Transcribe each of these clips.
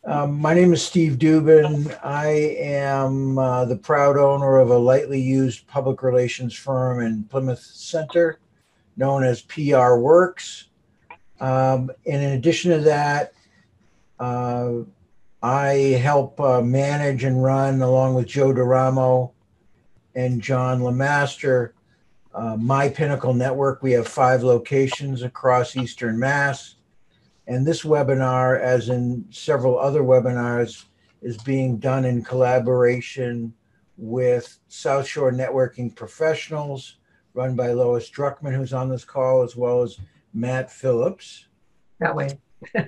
My name is Steve Dubin. I am the proud owner of a lightly used public relations firm in Plymouth Center known as PR Works. And in addition to that, uh, I help manage and run, along with Joe DeRamo and John Lemaster, My Pinnacle Network. We have 5 locations across Eastern Mass. And this webinar, as in several other webinars, is being done in collaboration with South Shore Networking Professionals, run by Lois Druckmann, who's on this call, as well as Matt Phillips. That way.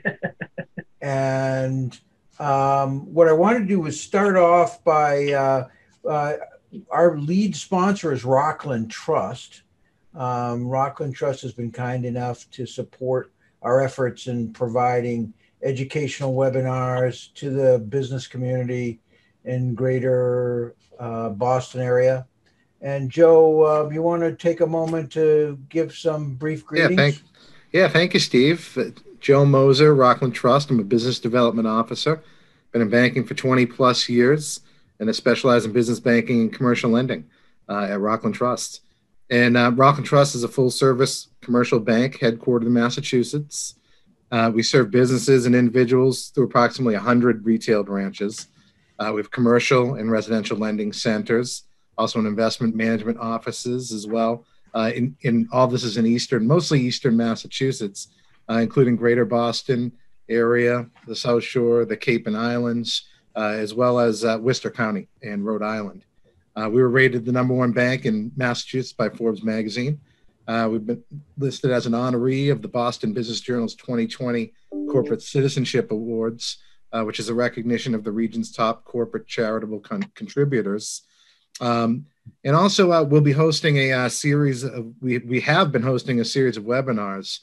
And what I want to do is start off by our lead sponsor is Rockland Trust. Rockland Trust has been kind enough to support our efforts in providing educational webinars to the business community in greater Boston area. And Joe, you want to take a moment to give some brief greetings? Thank you, Steve. Joe Moser, Rockland Trust. I'm a business development officer. Been in banking for 20 plus years, and I specialize in business banking and commercial lending at Rockland Trust. And Rockland Trust is a full-service commercial bank headquartered in Massachusetts. We serve businesses and individuals through approximately 100 retail branches. We have commercial and residential lending centers, also in investment management offices as well. In all this is in mostly Eastern Massachusetts, including Greater Boston area, the South Shore, the Cape and Islands, as well as Worcester County and Rhode Island. We were rated the #1 bank in Massachusetts by Forbes magazine. We've been listed as an honoree of the Boston Business Journal's 2020 Corporate Citizenship Awards, which is a recognition of the region's top corporate charitable contributors. And also, we'll be hosting a series of, we have been hosting a series of webinars,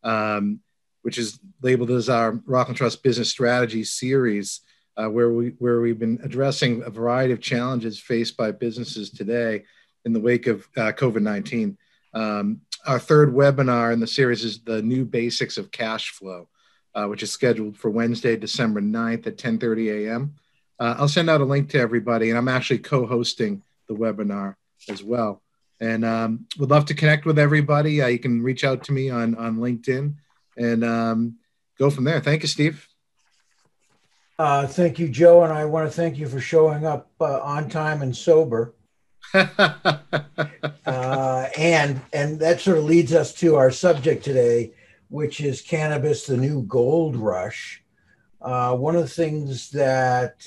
which is labeled as our Rockland Trust Business Strategy Series, where we've been addressing a variety of challenges faced by businesses today in the wake of COVID-19. Our third webinar in the series is the new basics of cash flow, which is scheduled for Wednesday, December 9th at 10:30 a.m. I'll send out a link to everybody, and I'm actually co-hosting the webinar as well. And would love to connect with everybody. You can reach out to me on LinkedIn and go from there. Thank you, Steve. Thank you, Joe, and I want to thank you for showing up on time and sober. And that sort of leads us to our subject today, which is cannabis, the new gold rush. One of the things that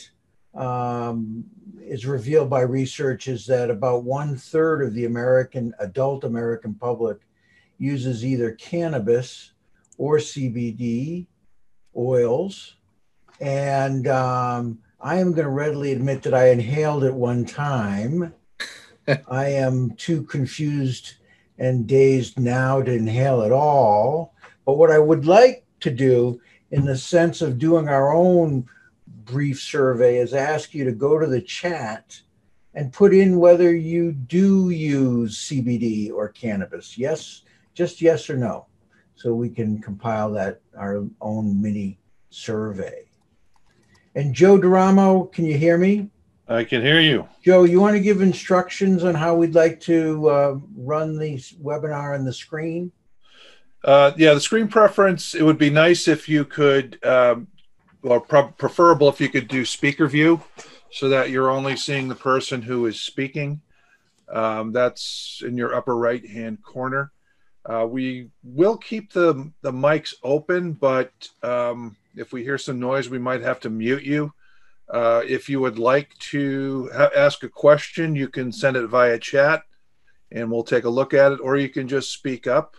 is revealed by research is that about 1/3 of the adult American public uses either cannabis or CBD oils. And I am going to readily admit that I inhaled at one time. I am too confused and dazed now to inhale at all. But what I would like to do, in the sense of doing our own brief survey, is ask you to go to the chat and put in whether you do use CBD or cannabis. Yes, just yes or no. So we can compile that, our own mini survey. And Joe DeRamo, can you hear me? I can hear you. Joe, you want to give instructions on how we'd like to run the webinar on the screen? The screen preference, it would be nice if you could, preferable if you could do speaker view so that you're only seeing the person who is speaking. That's in your upper right-hand corner. We will keep the mics open, but if we hear some noise, we might have to mute you. If you would like to ask a question, you can send it via chat and we'll take a look at it, or you can just speak up.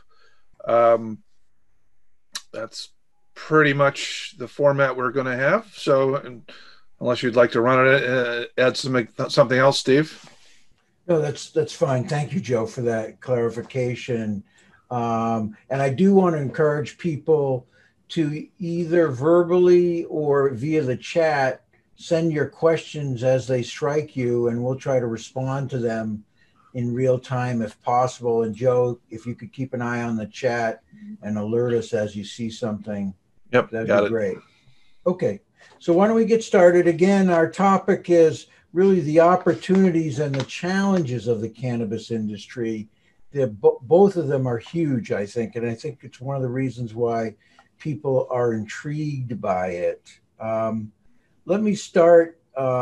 That's pretty much the format we're going to have. So unless you'd like to run it, add something else, Steve. No, that's fine. Thank you, Joe, for that clarification. And I do want to encourage people to either verbally or via the chat send your questions as they strike you, and we'll try to respond to them in real time if possible. And Joe, if you could keep an eye on the chat and alert us as you see something, Yep, that'd be great. Okay, So why don't we get started? Again, our topic is really the opportunities and the challenges of the cannabis industry. Both of them are huge, I think, and I think it's one of the reasons why people are intrigued by it. Let me start.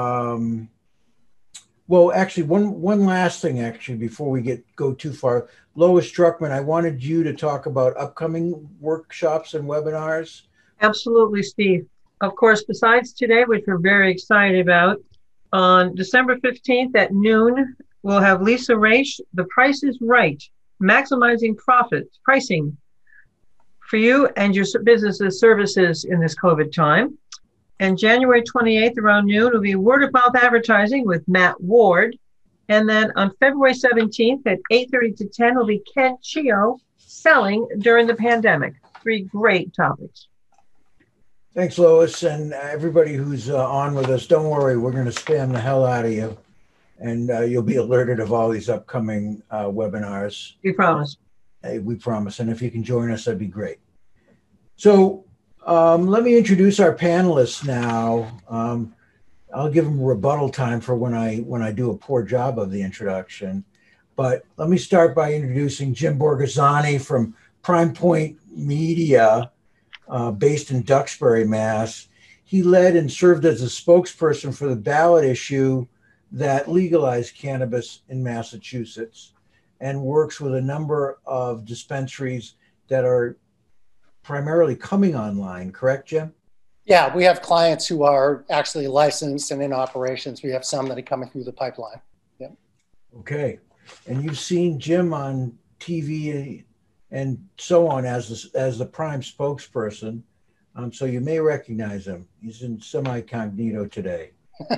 Well, actually, one last thing, actually, before we go too far. Lois Druckmann, I wanted you to talk about upcoming workshops and webinars. Absolutely, Steve. Of course, besides today, which we're very excited about, on December 15th at noon, we'll have Lisa Raish, The Price is Right, Maximizing Profits, Pricing for you and your business's services in this COVID time. And January 28th around noon will be Word of Mouth Advertising with Matt Ward. And then on February 17th at 8:30 to 10 will be Ken Chio, Selling During the Pandemic. 3 great topics. Thanks, Lois, and everybody who's on with us. Don't worry, we're going to spam the hell out of you, and you'll be alerted of all these upcoming webinars. We promise. Hey, we promise, and if you can join us, that'd be great. So let me introduce our panelists now. I'll give them rebuttal time for when I do a poor job of the introduction. But let me start by introducing Jim Borghesani from Prime Point Media, based in Duxbury, Mass. He led and served as a spokesperson for the ballot issue that legalized cannabis in Massachusetts and works with a number of dispensaries that are primarily coming online. Correct, Jim? Yeah, we have clients who are actually licensed and in operations. We have some that are coming through the pipeline. Yeah. Okay. And you've seen Jim on TV and so on as the Prime spokesperson. So you may recognize him. He's in semi-cognito today.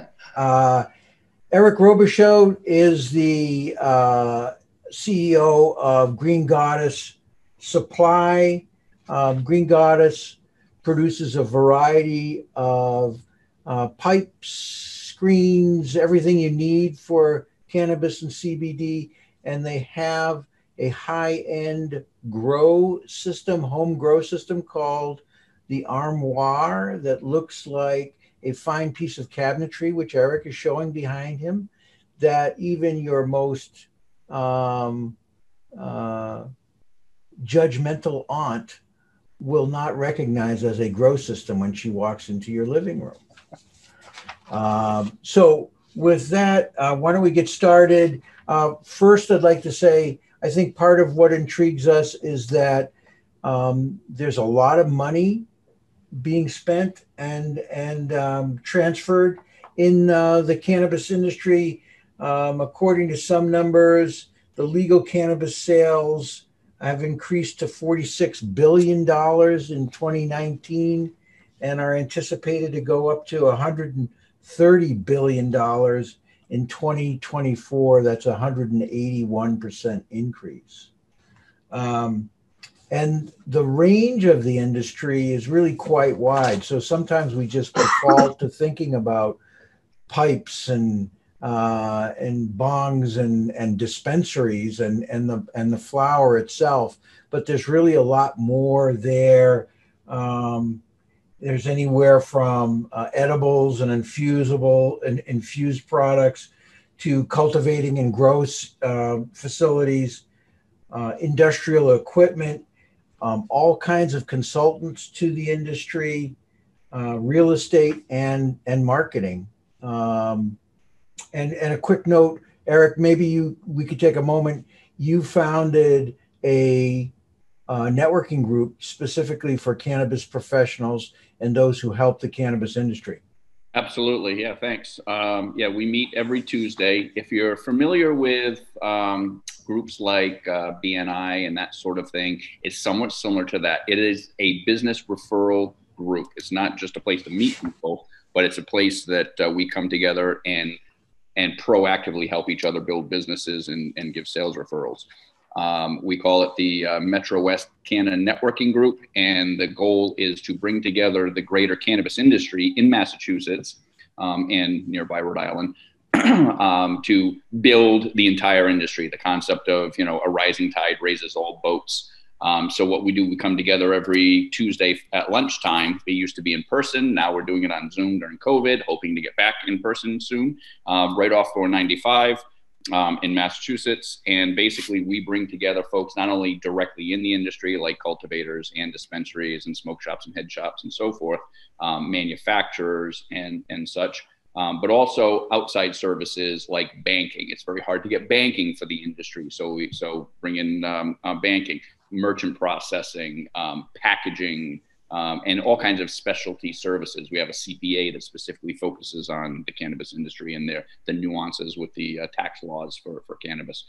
Eric Robichaud is the CEO of Green Goddess Supply. Green Goddess produces a variety of pipes, screens, everything you need for cannabis and CBD, and they have a high-end home grow system called the Armoire that looks like a fine piece of cabinetry, which Eric is showing behind him, that even your most judgmental aunt will not recognize as a grow system when she walks into your living room. So with that, why don't we get started? First, I'd like to say, I think part of what intrigues us is that there's a lot of money being spent and transferred in the cannabis industry. According to some numbers, the legal cannabis sales have increased to $46 billion in 2019 and are anticipated to go up to $130 billion in 2024. That's a 181% increase. And the range of the industry is really quite wide. So sometimes we just default to thinking about pipes and bongs and dispensaries and the flower itself, but there's really a lot more there. There's anywhere from edibles and infused products to cultivating and grow facilities, industrial equipment, all kinds of consultants to the industry, real estate and marketing. And a quick note, Eric, maybe we could take a moment. You founded a networking group specifically for cannabis professionals and those who help the cannabis industry. Absolutely. Yeah, thanks. Yeah, we meet every Tuesday. If you're familiar with groups like BNI and that sort of thing, it's somewhat similar to that. It is a business referral group. It's not just a place to meet people, but it's a place that we come together and proactively help each other build businesses and give sales referrals. We call it the Metro West Canada Networking Group, and the goal is to bring together the greater cannabis industry in Massachusetts and nearby Rhode Island to build the entire industry. The concept of, a rising tide raises all boats. So what we do, we come together every Tuesday at lunchtime. We used to be in person. Now we're doing it on Zoom during COVID, hoping to get back in person soon, right off 495 in Massachusetts. And basically we bring together folks not only directly in the industry, like cultivators and dispensaries and smoke shops and head shops and so forth, manufacturers and such, but also outside services like banking. It's very hard to get banking for the industry. So we bring in banking, merchant processing, packaging, and all kinds of specialty services. We have a CPA that specifically focuses on the cannabis industry and the nuances with the tax laws for cannabis.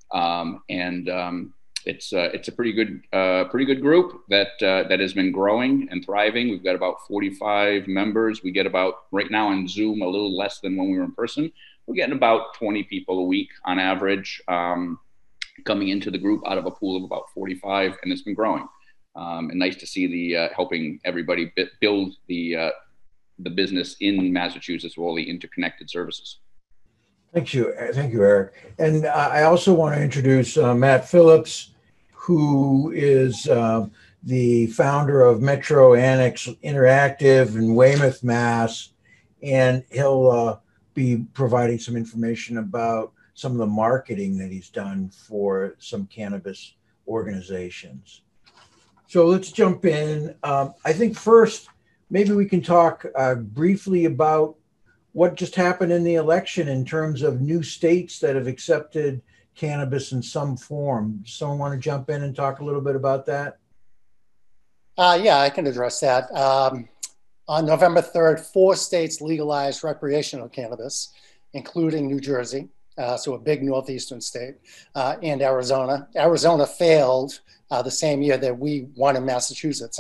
It's a pretty good group that has been growing and thriving. We've got about 45 members. We get about, right now on Zoom, a little less than when we were in person. We're getting about 20 people a week on average coming into the group out of a pool of about 45, and it's been growing. And nice to see the helping everybody build the business in Massachusetts with all the interconnected services. Thank you, Eric. And I also want to introduce Matt Phillips, who is the founder of Metro Annex Interactive in Weymouth, Mass. And he'll be providing some information about some of the marketing that he's done for some cannabis organizations. So let's jump in. I think first, maybe we can talk briefly about what just happened in the election in terms of new states that have accepted cannabis in some form. Someone want to jump in and talk a little bit about that? Yeah, I can address that. On November 3rd, 4 states legalized recreational cannabis, including New Jersey, so a big northeastern state, and Arizona. Arizona failed the same year that we won in Massachusetts,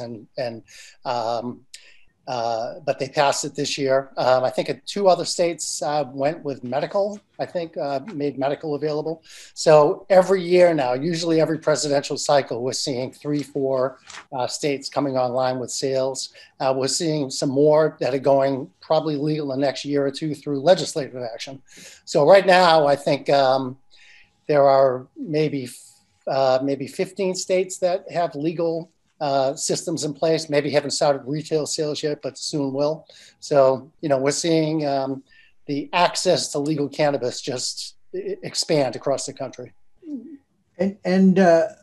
but they passed it this year. I think 2 other states went with medical, made medical available. So every year now, usually every presidential cycle, we're seeing 3-4 states coming online with sales. We're seeing some more that are going probably legal the next year or 2 through legislative action. So right now, I think there are maybe 15 states that have legal systems in place. Maybe haven't started retail sales yet, but soon will. So, we're seeing the access to legal cannabis just expand across the country. And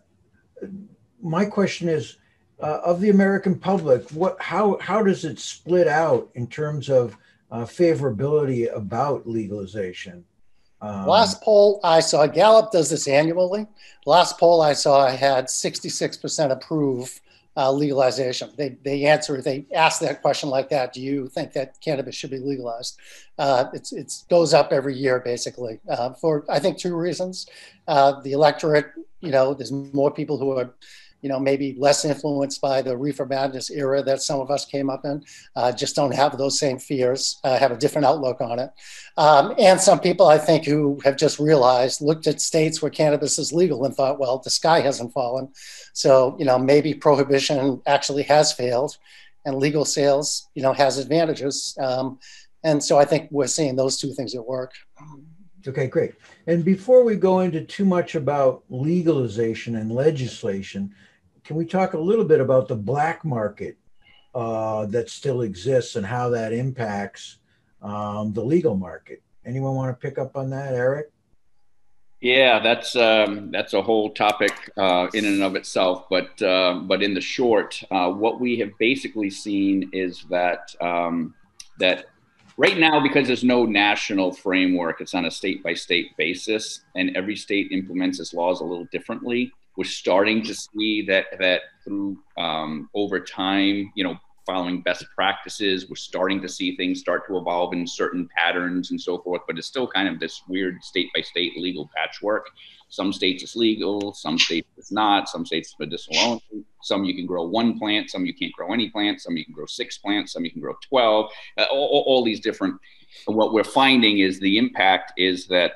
my question is, of the American public, how does it split out in terms of favorability about legalization? Last poll I saw, Gallup does this annually. Last poll I saw had 66% approve legalization. They ask that question like that. Do you think that cannabis should be legalized? It goes up every year, basically, for I think 2 reasons. The electorate, there's more people who are, maybe less influenced by the reefer madness era that some of us came up in, just don't have those same fears, have a different outlook on it. And some people, I think, who have just looked at states where cannabis is legal and thought, well, the sky hasn't fallen. So, maybe prohibition actually has failed and legal sales, has advantages. And so I think we're seeing those 2 things at work. Okay, great. And before we go into too much about legalization and legislation, can we talk a little bit about the black market that still exists and how that impacts the legal market? Anyone want to pick up on that, Eric? Yeah, that's a whole topic in and of itself. But in the short, what we have basically seen is that that right now, because there's no national framework, it's on a state-by-state basis, and every state implements its laws a little differently. We're starting to see that through over time, following best practices, we're starting to see things start to evolve in certain patterns and so forth, but it's still kind of this weird state-by-state legal patchwork. Some states it's legal, some states it's not, some states it's medicinal only, some you can grow 1 plant, some you can't grow any plant, some you can grow 6 plants, some you can grow 12, all these different. What we're finding is the impact is that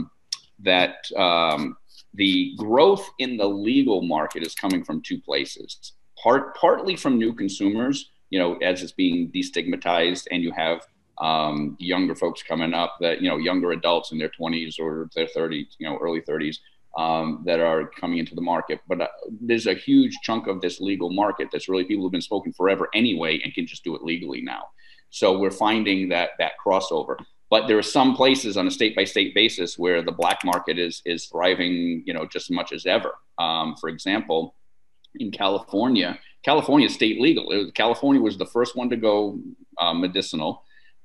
the growth in the legal market is coming from 2 places. Partly from new consumers, as it's being destigmatized, and you have younger folks coming up that, younger adults in their 20s or their 30s, early 30s, that are coming into the market. But there's a huge chunk of this legal market that's really people who've been smoking forever anyway and can just do it legally now. So we're finding that crossover. But there are some places on a state-by-state basis where the black market is thriving, just as much as ever. For example, in California is state legal. California was the first one to go medicinal,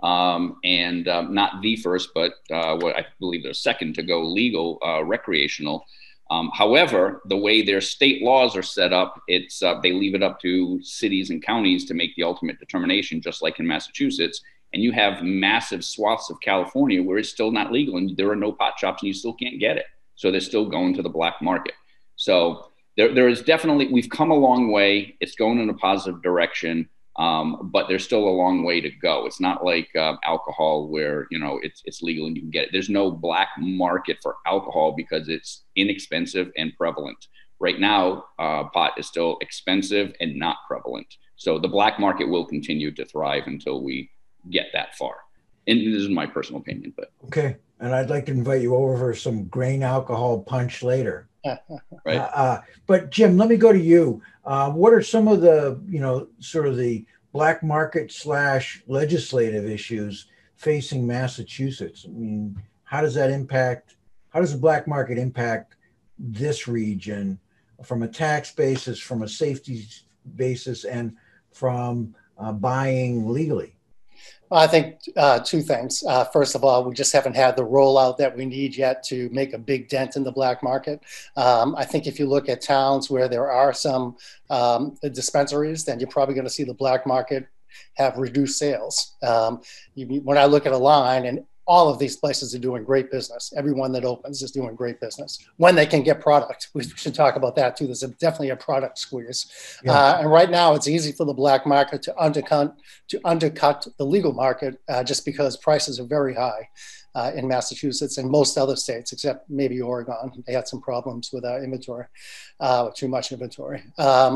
and not the first, but what I believe they're second to go legal recreational. However, the way their state laws are set up, they leave it up to cities and counties to make the ultimate determination, just like in Massachusetts. And you have massive swaths of California where it's still not legal, and there are no pot shops, and you still can't get it. So they're still going to the black market. So there is definitely, we've come a long way. It's going in a positive direction, but there's still a long way to go. It's not like alcohol where, it's legal and you can get it. There's no black market for alcohol because it's inexpensive and prevalent. Right now, pot is still expensive and not prevalent. So the black market will continue to thrive until we get that far. And this is my personal opinion, but okay. And I'd like to invite you over for some grain alcohol punch later. Right. But Jim, let me go to you. What are some of the, sort of the black market / legislative issues facing Massachusetts? I mean, how does the black market impact this region from a tax basis, from a safety basis, and from buying legally? I think two things. First of all, we just haven't had the rollout that we need yet to make a big dent in the black market. I think if you look at towns where there are some dispensaries, then you're probably going to see the black market have reduced sales. When I look at a line, and all of these places are doing great business. Everyone that opens is doing great business when they can get product. We should talk about that too. There's definitely a product squeeze. Yeah. And right now it's easy for the black market to undercut the legal market just because prices are very high in Massachusetts and most other states, except maybe Oregon. They had some problems with inventory, too much inventory.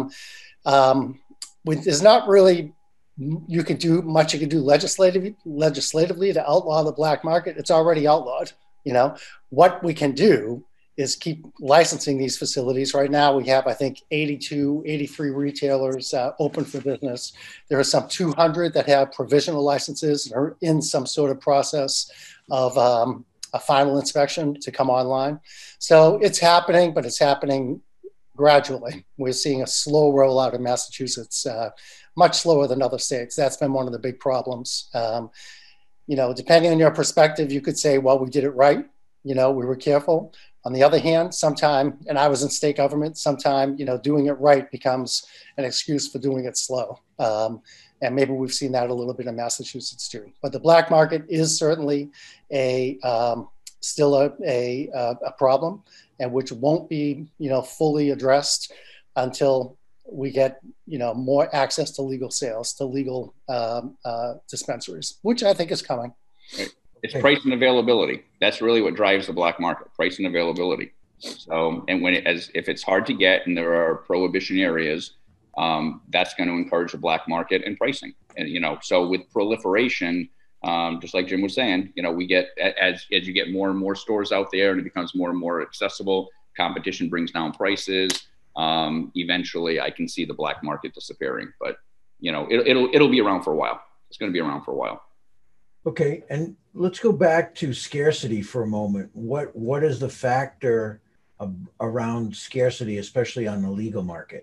There's not really you can do legislatively to outlaw the black market. It's already outlawed. What we can do is keep licensing these facilities. Right now we have, I think, 83 retailers open for business. There are some 200 that have provisional licenses and are in some sort of process of a final inspection to come online. So it's happening, but it's happening gradually. We're seeing a slow rollout in Massachusetts, much slower than other states. That's been one of the big problems. Depending on your perspective, you could say, well, we did it right. We were careful. On the other hand, sometime, and I was in state government, sometime, doing it right becomes an excuse for doing it slow. And maybe we've seen that a little bit in Massachusetts too. But the black market is certainly still a problem, and which won't be, fully addressed until we get, more access to legal sales, to legal dispensaries, which I think is coming. Right. It's price and availability. That's really what drives the black market, price and availability. So, and if it's hard to get and there are prohibition areas, that's going to encourage the black market and pricing. And, so with proliferation, just like Jim was saying, we get, as you get more and more stores out there and it becomes more and more accessible, competition brings down prices. Eventually I can see the black market disappearing, but it'll be around for a while. It's going to be around for a while. Okay. And let's go back to scarcity for a moment. What is the factor around scarcity, especially on the legal market?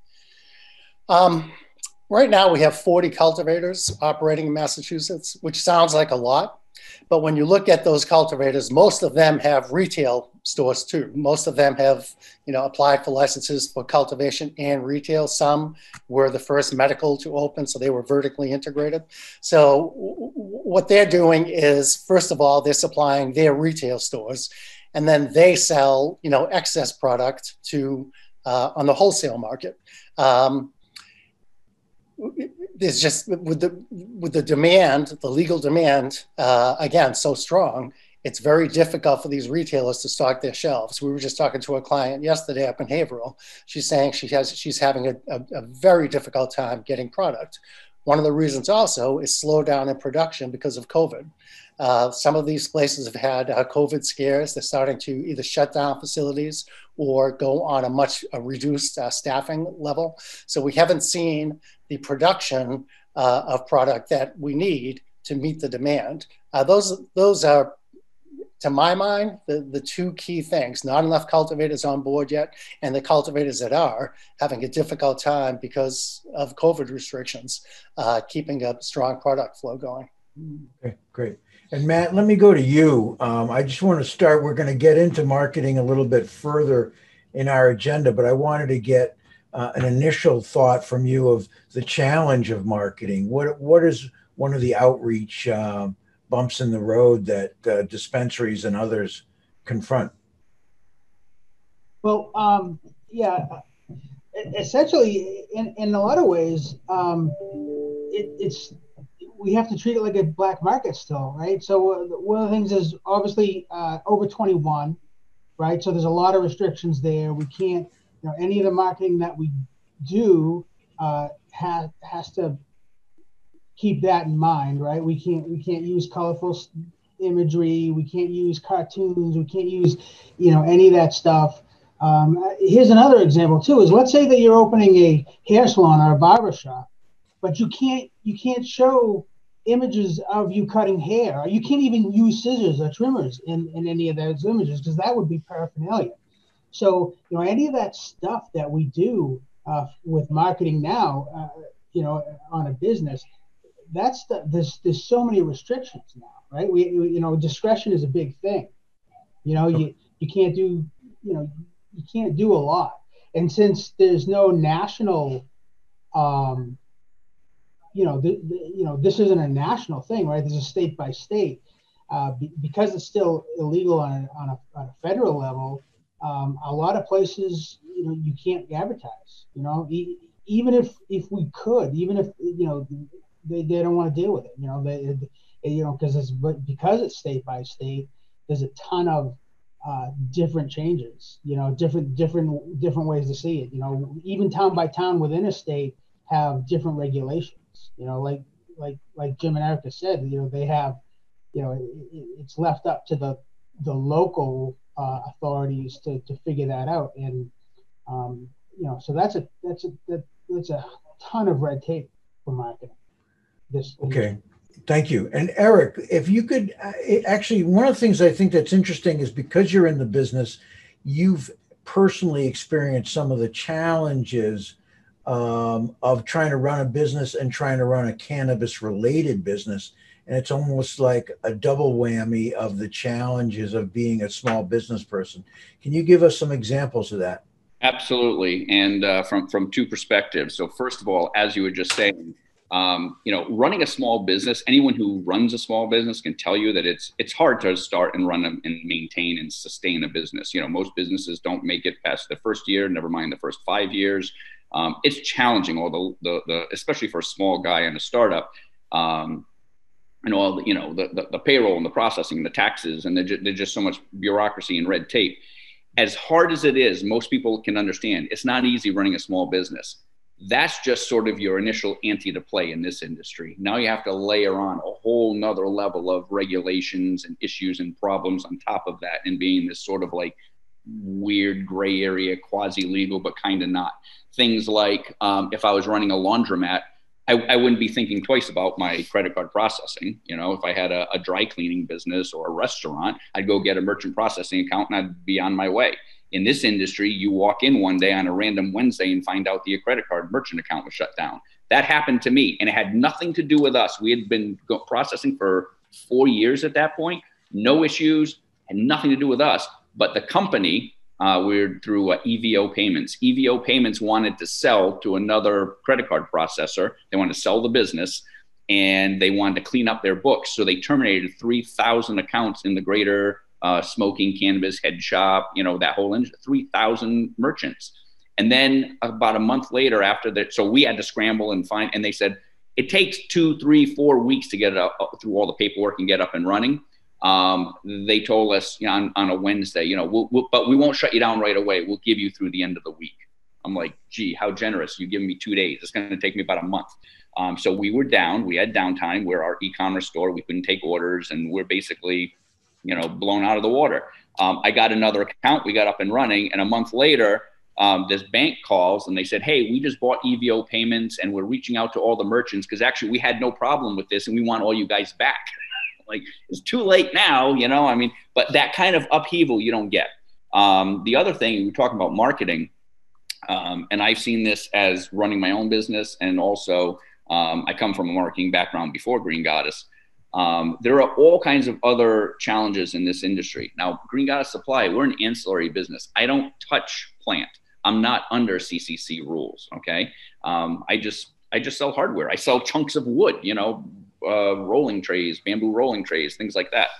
Right now we have 40 cultivators operating in Massachusetts, which sounds like a lot. But when you look at those cultivators, most of them have retail stores too. Most of them have, applied for licenses for cultivation and retail. Some were the first medical to open, so they were vertically integrated. So what they're doing is, first of all, they're supplying their retail stores, and then they sell, excess product to on the wholesale market. There's just with the demand, the legal demand, again, so strong, it's very difficult for these retailers to stock their shelves. We were just talking to a client yesterday up in Haverhill. She's saying she's having a very difficult time getting product. One of the reasons also is slowdown in production because of COVID. Some of these places have had COVID scares. They're starting to either shut down facilities or go on a much reduced staffing level. So we haven't seen the production of product that we need to meet the demand. Those are, to my mind, the two key things. Not enough cultivators on board yet, and the cultivators that are having a difficult time because of COVID restrictions, keeping a strong product flow going. Okay, great. And Matt, let me go to you. I just want to start, we're going to get into marketing a little bit further in our agenda, but I wanted to get an initial thought from you of the challenge of marketing. What is one of the outreach bumps in the road that dispensaries and others confront? Well, yeah, essentially, in a lot of ways, it's we have to treat it like a black market still, right? So one of the things is obviously over 21, right? So there's a lot of restrictions there. We can't, any of the marketing that we do has to keep that in mind, right? We can't use colorful imagery. We can't use cartoons. We can't use, any of that stuff. Here's another example too, is let's say that you're opening a hair salon or a barber shop, but you can't show images of you cutting hair. Or you can't even use scissors or trimmers in any of those images, because that would be paraphernalia. So, any of that stuff that we do with marketing now, on a business, there's so many restrictions now, right? We discretion is a big thing. You can't do, you can't do a lot. And since there's no national, this isn't a national thing, right? This is state by state. Because it's still illegal on a federal level, a lot of places, you can't advertise, even if we could, even if, they don't want to deal with it, because it's state by state, there's a ton of different changes, different ways to see it, even town by town within a state have different regulations, like Jim and Erica said, they have, it's left up to the local authorities to figure that out. And, so that's a ton of red tape for marketing. Okay, thank you. And Eric, if you could, actually, one of the things I think that's interesting is because you're in the business, you've personally experienced some of the challenges of trying to run a business and trying to run a cannabis related business. And it's almost like a double whammy of the challenges of being a small business person. Can you give us some examples of that? Absolutely. And from two perspectives. So first of all, as you were just saying, running a small business, anyone who runs a small business can tell you that it's hard to start and run and maintain and sustain a business. Most businesses don't make it past the first year, never mind the first 5 years. It's challenging, all the especially for a small guy and a startup, and all the payroll and the processing and the taxes, and there's just so much bureaucracy and red tape. As hard as it is, most people can understand it's not easy running a small business. That's just sort of your initial ante to play in this industry. Now you have to layer on a whole nother level of regulations and issues and problems on top of that, and being this sort of like weird gray area, quasi-legal, but kind of not. Things like if I was running a laundromat, I wouldn't be thinking twice about my credit card processing. If I had a dry cleaning business or a restaurant, I'd go get a merchant processing account and I'd be on my way. In this industry, you walk in one day on a random Wednesday and find out that your credit card merchant account was shut down. That happened to me, and it had nothing to do with us. We had been processing for 4 years at that point, no issues, had nothing to do with us. But the company, we're through EVO Payments. EVO Payments wanted to sell to another credit card processor. They wanted to sell the business, and they wanted to clean up their books. So they terminated 3,000 accounts in the greater smoking, cannabis, head shop, that whole industry, 3,000 merchants. And then about a month later after that, so we had to scramble and find, and they said, it takes 2, 3, 4 weeks to get it up through all the paperwork and get up and running. They told us on a Wednesday, but we won't shut you down right away. We'll give you through the end of the week. I'm like, gee, how generous. You give me 2 days. It's going to take me about a month. So we were down. We had downtime. We're our e-commerce store. We couldn't take orders, and we're basically, blown out of the water. I got another account. We got up and running, and a month later, this bank calls and they said, "Hey, we just bought EVO payments, and we're reaching out to all the merchants because actually we had no problem with this, and we want all you guys back." Like, it's too late now, but that kind of upheaval you don't get. The other thing, we're talking about marketing, and I've seen this as running my own business, and also I come from a marketing background before Green Goddess. There are all kinds of other challenges in this industry. Now, Green Goddess Supply, we're an ancillary business. I don't touch plant. I'm not under CCC rules, okay? I just sell hardware. I sell chunks of wood, rolling trays, bamboo rolling trays, things like that.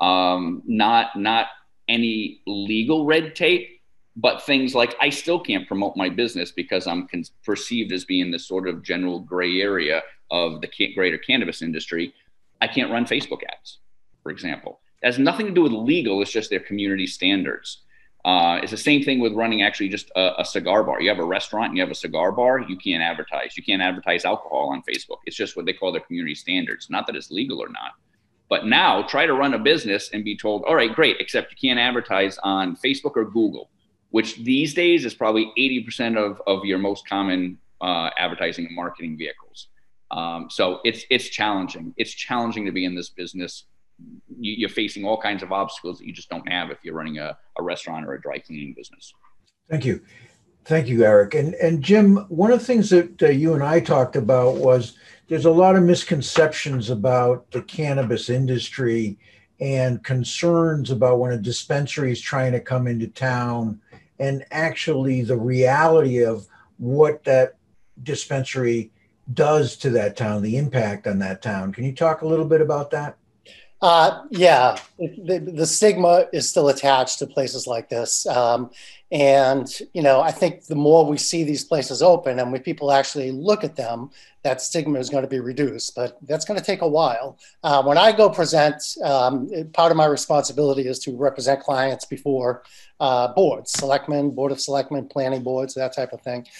Not any legal red tape, but things like I still can't promote my business because I'm perceived as being this sort of general gray area of the greater cannabis industry. I can't run Facebook ads, for example. It has nothing to do with legal. It's just their community standards. It's the same thing with running actually just a cigar bar. You have a restaurant and you have a cigar bar, you can't advertise. You can't advertise alcohol on Facebook. It's just what they call their community standards. Not that it's legal or not. But now try to run a business and be told, all right, great, except you can't advertise on Facebook or Google, which these days is probably 80% of your most common advertising and marketing vehicles. So it's challenging. It's challenging to be in this business. You're facing all kinds of obstacles that you just don't have if you're running a restaurant or a dry cleaning business. Thank you. Thank you, Eric. And Jim, one of the things that you and I talked about was there's a lot of misconceptions about the cannabis industry and concerns about when a dispensary is trying to come into town, and actually the reality of what that dispensary does to that town, the impact on that town. Can you talk a little bit about that? Yeah, the stigma is still attached to places like this. And, I think the more we see these places open and when people actually look at them, that stigma is going to be reduced, but that's going to take a while. When I go present, part of my responsibility is to represent clients before boards, selectmen, board of selectmen, planning boards, that type of thing.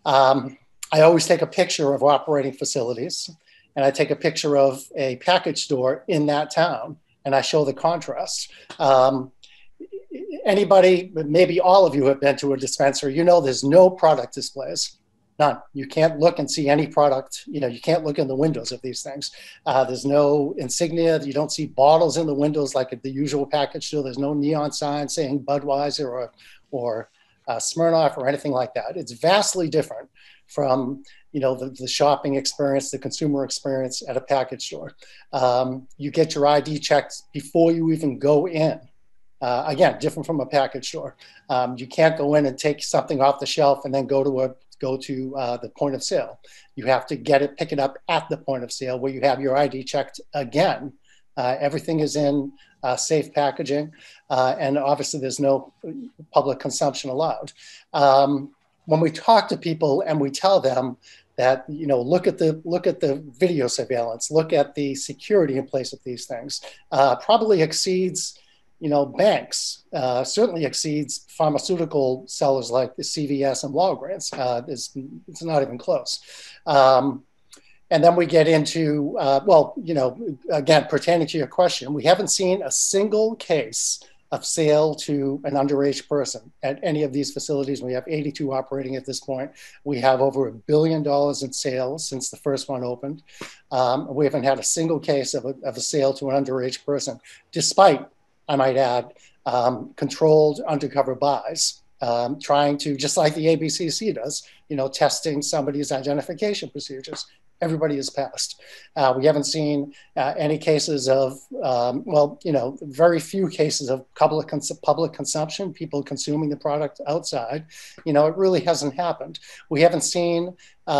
I always take a picture of operating facilities, and I take a picture of a package store in that town, and I show the contrast. Anybody, maybe all of you have been to a dispensary, there's no product displays, none. You can't look and see any product. You can't look in the windows of these things. There's no insignia. You don't see bottles in the windows like at the usual package store. There's no neon sign saying Budweiser or Smirnoff or anything like that. It's vastly different from the shopping experience, the consumer experience at a package store. You get your ID checked before you even go in. Again, different from a package store. You can't go in and take something off the shelf and then go to the point of sale. You have to pick it up at the point of sale where you have your ID checked again. Everything is in safe packaging, and obviously there's no public consumption allowed. When we talk to people and we tell them that, look at the video surveillance, look at the security in place of these things, probably exceeds, banks, certainly exceeds pharmaceutical sellers like the CVS and Walgreens. It's not even close. And then we get into, again, pertaining to your question, we haven't seen a single case of sale to an underage person at any of these facilities. We have 82 operating at this point. We have over $1 billion in sales since the first one opened. We haven't had a single case of a sale to an underage person, despite, I might add, controlled undercover buys, trying to, just like the ABCC does, testing somebody's identification procedures. Everybody has passed. We haven't seen any cases of, very few cases of public consumption, people consuming the product outside. It really hasn't happened. We haven't seen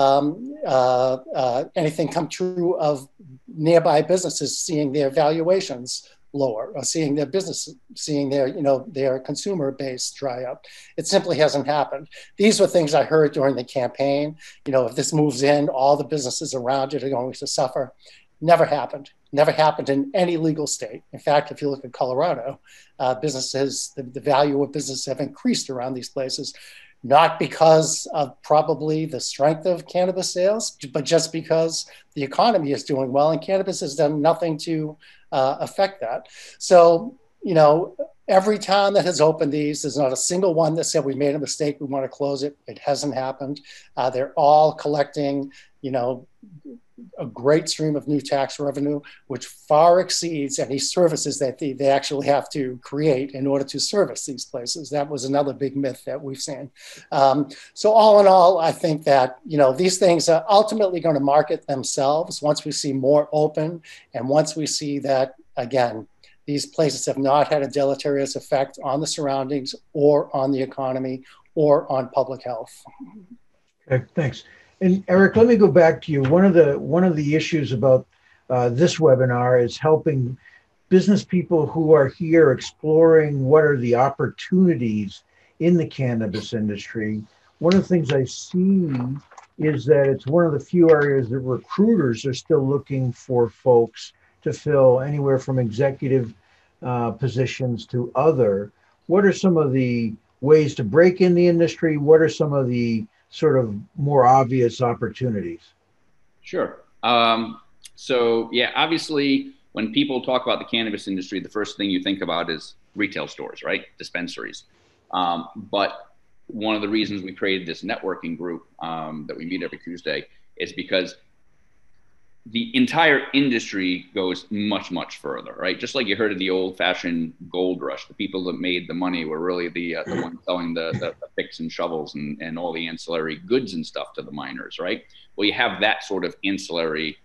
anything come true of nearby businesses seeing their valuations lower, or seeing their consumer base dry up. It simply hasn't happened. These were things I heard during the campaign. If this moves in, all the businesses around it are going to suffer. Never happened. Never happened in any legal state. In fact, if you look at Colorado, the value of businesses have increased around these places. not because of probably the strength of cannabis sales, but just because the economy is doing well and cannabis has done nothing to affect that. So, you know, every town that has opened these, there's not a single one that said we made a mistake, we want to close it. It hasn't happened. They're all collecting, you know, a great stream of new tax revenue, which far exceeds any services that they actually have to create in order to service these places. That was another big myth that we've seen. So all in all, I think that, you know, these things are ultimately going to market themselves once we see more open, and once we see that, again, these places have not had a deleterious effect on the surroundings or on the economy or on public health. Okay, thanks. And Eric, let me go back to you. One of the issues about this webinar is helping business people who are here exploring what are the opportunities in the cannabis industry. One of the things I see is that it's one of the few areas that recruiters are still looking for folks to fill, anywhere from executive positions to other. What are some of the ways to break in the industry? What are some of the sort of more obvious opportunities? Sure. So yeah, obviously when people talk about the cannabis industry, the first thing you think about is retail stores, right? Dispensaries. But one of the reasons we created this networking group that we meet every Tuesday is because the entire industry goes much, much further, right? Just like you heard of the old-fashioned gold rush, the people that made the money were really the ones selling the picks and shovels and all the ancillary goods and stuff to the miners, right? Well, you have that sort of ancillary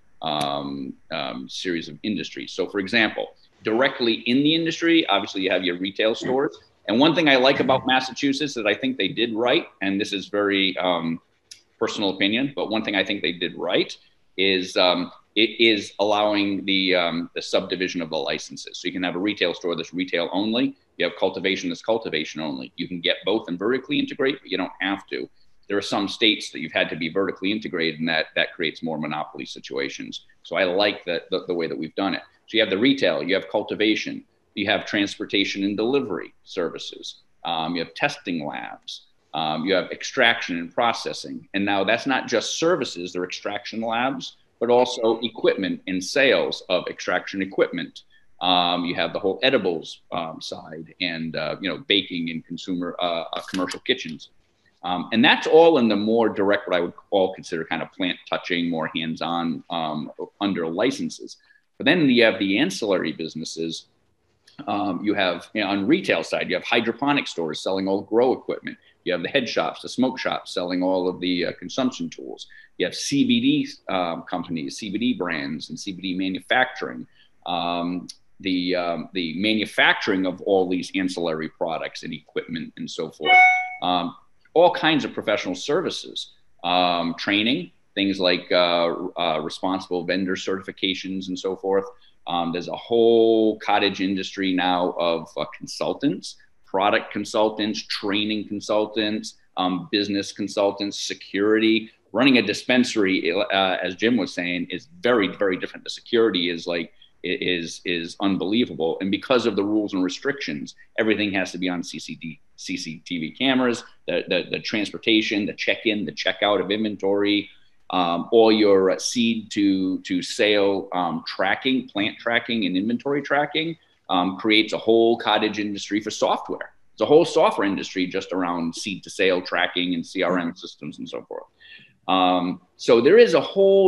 series of industries. So, for example, directly in the industry, obviously you have your retail stores. And one thing I like about Massachusetts that I think they did right, and this is very personal opinion, but one thing I think they did right is it is allowing the subdivision of the licenses. So you can have a retail store that's retail only. You have cultivation that's cultivation only. You can get both and vertically integrate, but you don't have to. There are some states that you've had to be vertically integrated, and that creates more monopoly situations. So I like the way that we've done it. So you have the retail, you have cultivation, you have transportation and delivery services, you have testing labs, you have extraction and processing. And now that's not just services, they're extraction labs, but also equipment and sales of extraction equipment. You have the whole edibles side and baking and consumer commercial kitchens. And that's all in the more direct, what I would all consider kind of plant touching, more hands-on under licenses. But then you have the ancillary businesses. You have, on retail side, you have hydroponic stores selling all grow equipment. You have the head shops, the smoke shops selling all of the consumption tools. You have CBD companies, CBD brands, and CBD manufacturing. The manufacturing of all these ancillary products and equipment and so forth. All kinds of professional services, training, things like responsible vendor certifications and so forth. There's a whole cottage industry now of consultants, product consultants, training consultants, business consultants, security. Running a dispensary, as Jim was saying, is very, very different. The security is is unbelievable. And because of the rules and restrictions, everything has to be on CCTV cameras, the transportation, the check-in, the checkout of inventory, all your seed to sale tracking, plant tracking and inventory tracking creates a whole cottage industry for software. It's a whole software industry just around seed to sale tracking and CRM systems and so forth. So there is a whole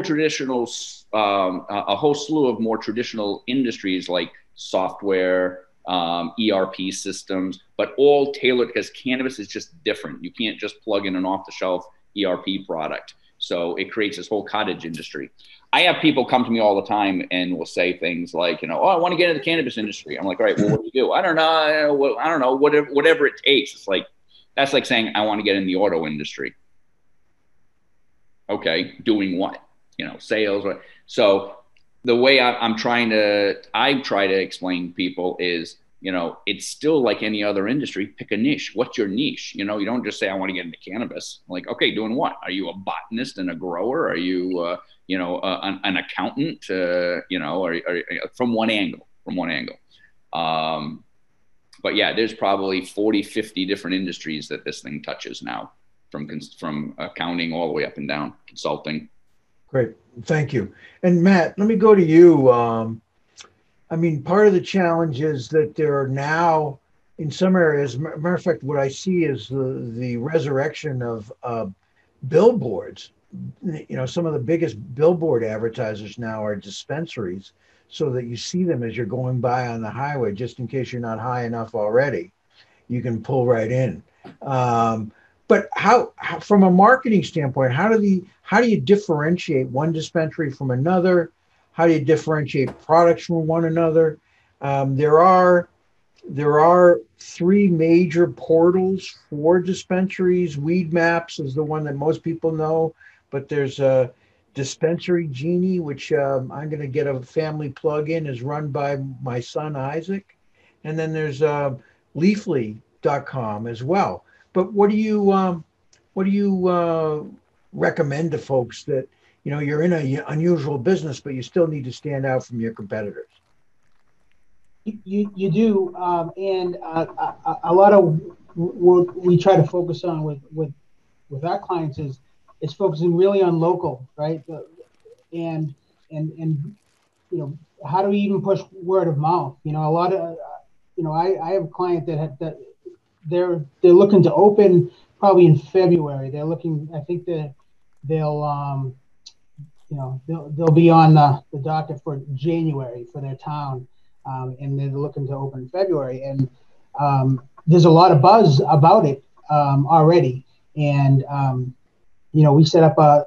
a whole slew of more traditional industries like software, ERP systems, but all tailored because cannabis is just different. You can't just plug in an off-the-shelf ERP product. So it creates this whole cottage industry. I have people come to me all the time and will say things like, oh, I want to get into the cannabis industry. I'm like, all right, well, what do you do? I don't know, whatever it takes. It's like, that's like saying, I want to get in the auto industry. Okay, doing what? Sales. So the way I try to explain to people is, it's still like any other industry. Pick a niche. What's your niche? You don't just say, I want to get into cannabis. Like, okay, doing what? Are you a botanist and a grower? Are you, an accountant? Or from one angle. But yeah, there's probably 40, 50 different industries that this thing touches now. from accounting all the way up and down, consulting. Great, thank you. And Matt, let me go to you. I mean, part of the challenge is that there are now, in some areas, matter of fact, what I see is the resurrection of billboards. You know, some of the biggest billboard advertisers now are dispensaries, so that you see them as you're going by on the highway, just in case you're not high enough already. You can pull right in. But how, from a marketing standpoint, how do you differentiate one dispensary from another? How do you differentiate products from one another? There are 3 major portals for dispensaries. Weed Maps is the one that most people know, but there's a Dispensary Genie, which I'm going to get a family plug in, is run by my son Isaac, and then there's Leafly.com as well. But what do you recommend to folks that, you know, you're in an unusual business, but you still need to stand out from your competitors? You do, and a lot of what we try to focus on with our clients is focusing really on local, right? And you know, how do we even push word of mouth? You know, a lot of, you know, I have a client that they're looking to open probably in February. They're looking, I think that they'll be on the docket for January for their town, and they're looking to open in February. And there's a lot of buzz about it already. And you know, we set up a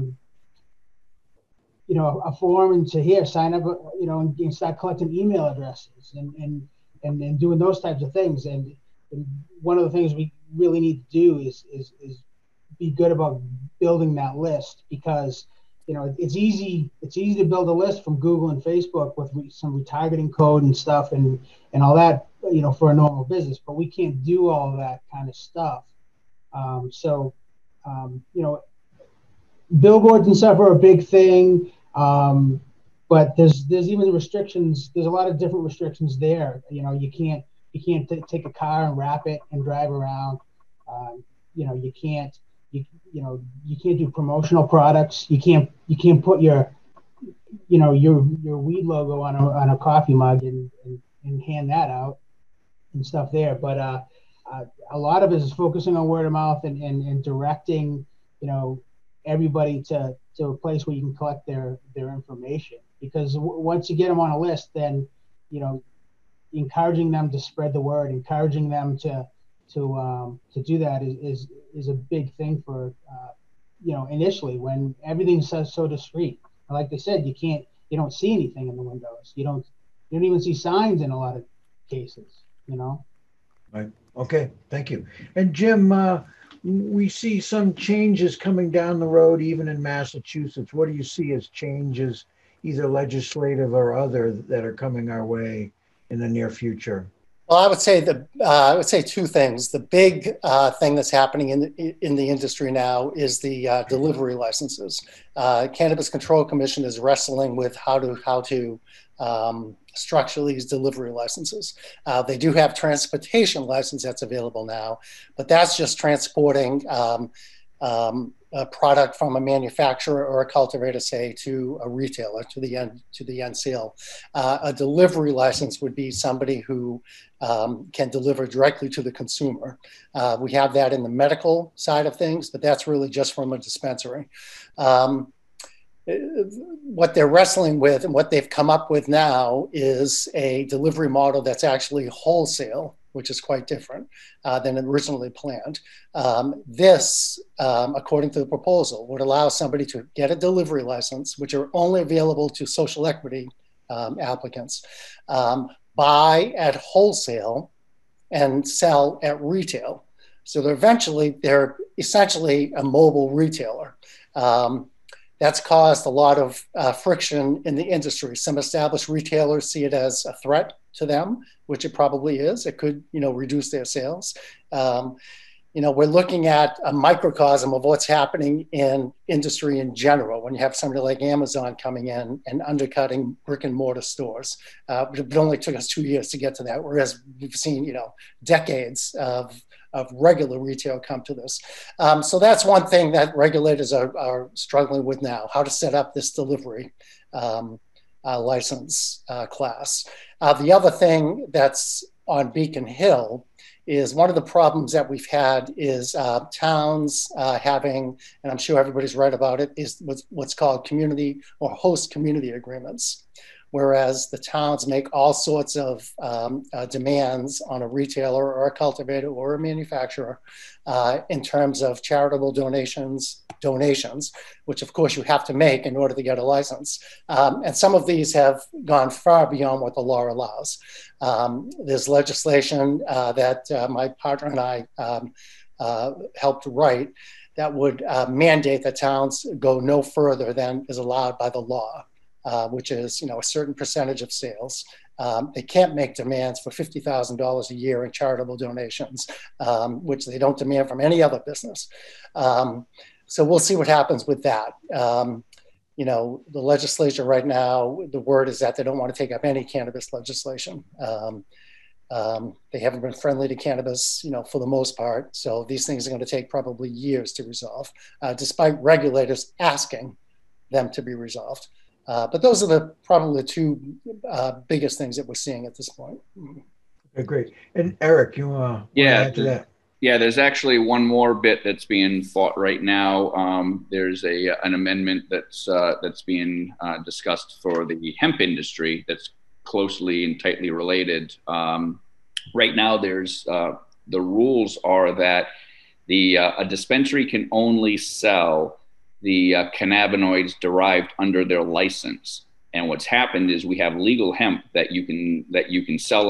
form and say, here, sign up, you know, and start collecting email addresses and doing those types of things. And one of the things we really need to do is be good about building that list, because, you know, it's easy to build a list from Google and Facebook with some retargeting code and stuff and all that, you know, for a normal business, but we can't do all of that kind of stuff. You know, billboards and stuff are a big thing, but there's even restrictions. There's a lot of different restrictions there. You know, you can't take a car and wrap it and drive around. You know, you can't do promotional products. You can't put your weed logo on a coffee mug and hand that out and stuff there. But a lot of it is focusing on word of mouth and directing, you know, everybody to a place where you can collect their information. Because once you get them on a list, then, you know, encouraging them to spread the word, encouraging them to do that is a big thing for, you know, initially when everything's so discreet. Like they said, you don't see anything in the windows. You don't even see signs in a lot of cases, you know. Right. Okay. Thank you. And Jim, we see some changes coming down the road, even in Massachusetts. What do you see as changes, either legislative or other, that are coming our way in the near future? Well, I would say 2 things. The big thing that's happening in the industry now is the delivery licenses. Cannabis Control Commission is wrestling with how to structure these delivery licenses. They do have transportation license that's available now, but that's just transporting a product from a manufacturer or a cultivator, say, to a retailer, to the end sale. A delivery license would be somebody who can deliver directly to the consumer. We have that in the medical side of things, but that's really just from a dispensary. What they're wrestling with and what they've come up with now is a delivery model that's actually wholesale, which is quite different than originally planned. This, according to the proposal, would allow somebody to get a delivery license, which are only available to social equity applicants, buy at wholesale and sell at retail. So they're essentially a mobile retailer. That's caused a lot of friction in the industry. Some established retailers see it as a threat to them, which it probably is. It could, you know, reduce their sales. You know, we're looking at a microcosm of what's happening in industry in general when you have somebody like Amazon coming in and undercutting brick and mortar stores. It only took us 2 years to get to that, whereas we've seen, you know, decades of of regular retail come to this. So that's one thing that regulators are struggling with now, how to set up this delivery license class. The other thing that's on Beacon Hill is one of the problems that we've had is towns having, and I'm sure everybody's read about it, is what's called community or host community agreements. Whereas the towns make all sorts of demands on a retailer or a cultivator or a manufacturer in terms of charitable donations, which of course you have to make in order to get a license. And some of these have gone far beyond what the law allows. There's legislation that my partner and I helped write that would mandate that towns go no further than is allowed by the law. Which is, a certain percentage of sales. They can't make demands for $50,000 a year in charitable donations, which they don't demand from any other business. So we'll see what happens with that. The legislature right now, the word is that they don't want to take up any cannabis legislation. They haven't been friendly to cannabis, for the most part. So these things are going to take probably years to resolve, despite regulators asking them to be resolved. But those are probably the two biggest things that we're seeing at this point. Okay, great. And Eric, you want to add to that? Yeah, there's actually one more bit that's being fought right now. There's an amendment that's being discussed for the hemp industry that's closely and tightly related. Right now, there's the rules are that a dispensary can only sell the cannabinoids derived under their license. And what's happened is we have legal hemp that you can sell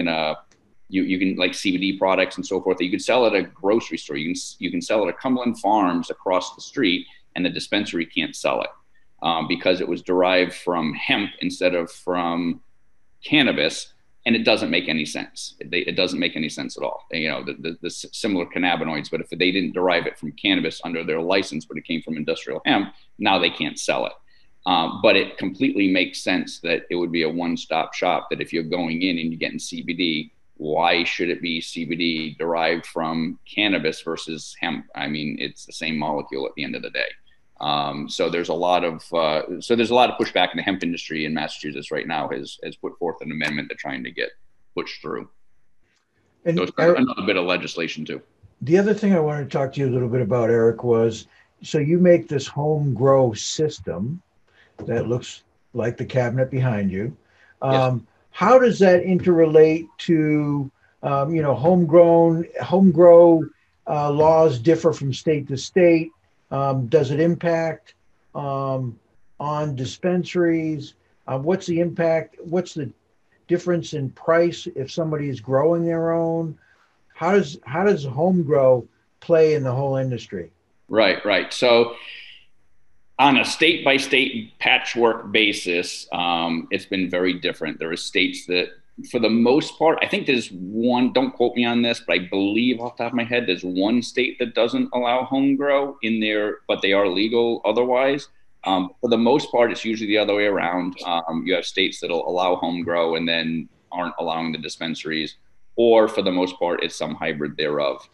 you can like CBD products and so forth that you can sell at a grocery store. You can sell it at Cumberland Farms across the street, and the dispensary can't sell it because it was derived from hemp instead of from cannabis. And it doesn't make any sense. It doesn't make any sense at all. The similar cannabinoids, but if they didn't derive it from cannabis under their license, but it came from industrial hemp, now they can't sell it. But it completely makes sense that it would be a one-stop shop, that if you're going in and you're getting CBD, why should it be CBD derived from cannabis versus hemp? I mean, it's the same molecule at the end of the day. So there's a lot of pushback in the hemp industry in Massachusetts right now has put forth an amendment they're trying to get pushed through. And so another bit of legislation too. The other thing I wanted to talk to you a little bit about, Eric, was so you make this home grow system that looks like the cabinet behind you. Yes. How does that interrelate to home grow laws differ from state to state? Does it impact on dispensaries? What's the impact? What's the difference in price if somebody is growing their own? How does home grow play in the whole industry? Right. So on a state by state patchwork basis, it's been very different. There are states that, for the most part, I think there's one, don't quote me on this, but I believe off the top of my head, there's one state that doesn't allow home grow in there, but they are legal otherwise. For the most part, it's usually the other way around. You have states that'll allow home grow and then aren't allowing the dispensaries, or for the most part, it's some hybrid thereof.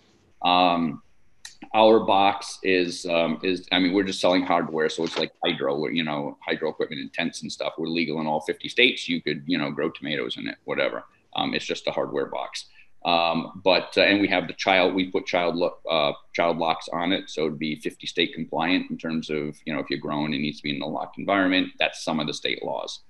Our box is, we're just selling hardware. So it's like hydro equipment and tents and stuff. We're legal in all 50 states. You could, grow tomatoes in it, whatever. It's just a hardware box. And we have we put child locks on it. So it'd be 50 state compliant in terms of, if you're growing, it needs to be in a locked environment. That's some of the state laws.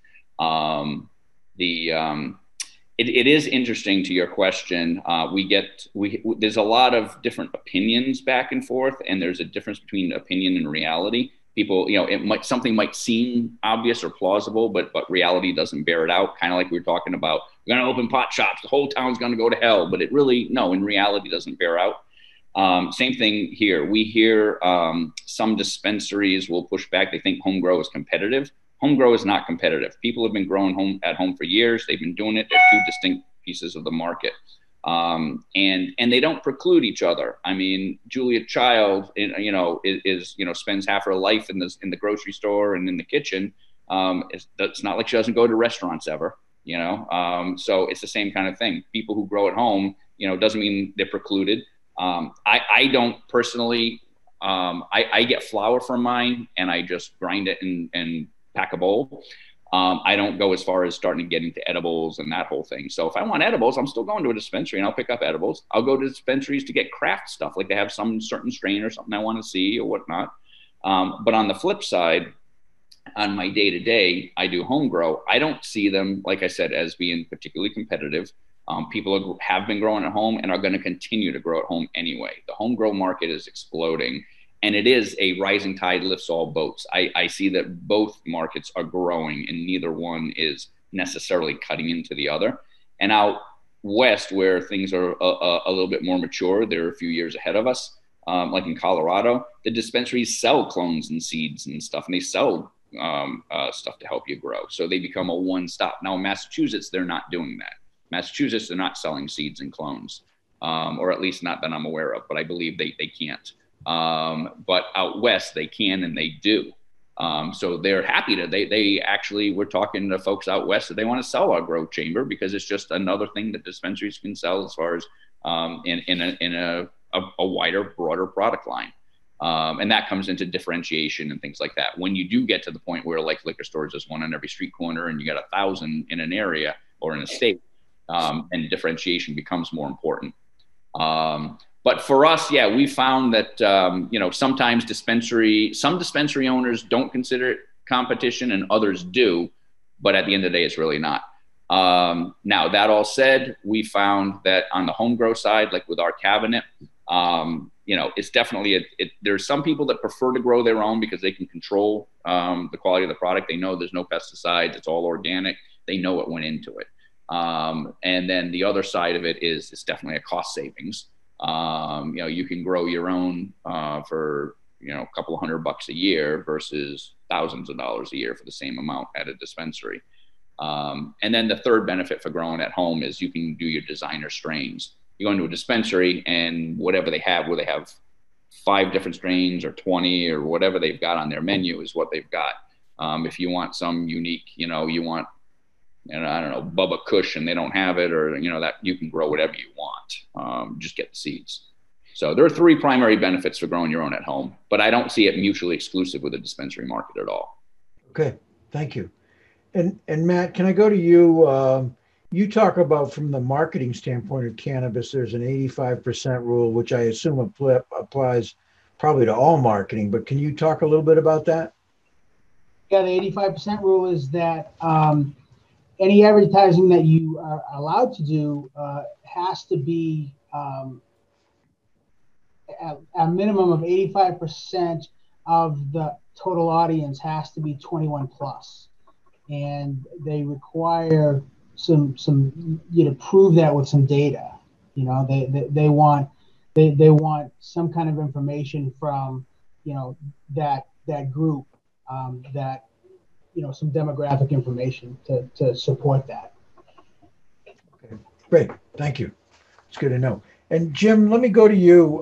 It is interesting to your question. There's a lot of different opinions back and forth, and there's a difference between opinion and reality. People, something might seem obvious or plausible, but reality doesn't bear it out. Kind of like we were talking about, we're going to open pot shops, the whole town's going to go to hell, but in reality doesn't bear out. Same thing here. We hear some dispensaries will push back. They think home grow is competitive. Home grow is not competitive. People have been growing at home for years. They've been doing it. They're two distinct pieces of the market. And they don't preclude each other. I mean, Julia Child, spends half her life in the grocery store and in the kitchen. It's not like she doesn't go to restaurants ever, So it's the same kind of thing. People who grow at home, doesn't mean they're precluded. I don't personally, I get flour from mine and I just grind it and pack a bowl. I don't go as far as starting to get into edibles and that whole thing. So if I want edibles, I'm still going to a dispensary and I'll pick up edibles. I'll go to dispensaries to get craft stuff, like they have some certain strain or something I want to see or whatnot. But on the flip side, on my day to day, I do home grow. I don't see them, like I said, as being particularly competitive. People have been growing at home and are going to continue to grow at home anyway. The home grow market is exploding, and it is a rising tide lifts all boats. I see that both markets are growing, and neither one is necessarily cutting into the other. And out west, where things are a little bit more mature, they're a few years ahead of us. Like in Colorado, the dispensaries sell clones and seeds and stuff, and they sell stuff to help you grow. So they become a one-stop. Now in Massachusetts, they're not doing that. Massachusetts, they're not selling seeds and clones, or at least not that I'm aware of, but I believe they can't. But out west, they can and they do. So they're happy to, they actually, we're talking to folks out west that they want to sell our grow chamber because it's just another thing that dispensaries can sell as far as in a wider, broader product line. And that comes into differentiation and things like that. When you do get to the point where like liquor stores, there's one on every street corner and you got 1,000 in an area or in a state, and differentiation becomes more important. But for us, yeah, we found that, sometimes some dispensary owners don't consider it competition and others do, but at the end of the day, it's really not. Now, that all said, we found that on the home grow side, like with our cabinet, it's definitely, there's some people that prefer to grow their own because they can control the quality of the product. They know there's no pesticides, it's all organic. They know what went into it. And then the other side of it is it's definitely a cost savings. You can grow your own for a couple of $100 a year versus thousands of dollars a year for the same amount at a dispensary. And then the third benefit for growing at home is you can do your designer strains. You go into a dispensary and whatever they have, where they have 5 different strains or 20 or whatever they've got on their menu is what they've got. If you want some unique, you want, I don't know, Bubba Kush and they don't have it, or, that you can grow whatever you want. Just get the seeds. So there are 3 primary benefits for growing your own at home, but I don't see it mutually exclusive with the dispensary market at all. Okay, thank you. And Matt, can I go to you? You talk about from the marketing standpoint of cannabis, there's an 85% rule, which I assume applies probably to all marketing, but can you talk a little bit about that? Yeah, the 85% rule is that any advertising that you are allowed to do has to be a minimum of 85% of the total audience has to be 21 plus. And they require some prove that with some data. They want some kind of information from that group, some demographic information to support that. Okay, great, thank you. It's good to know. And Jim, let me go to you.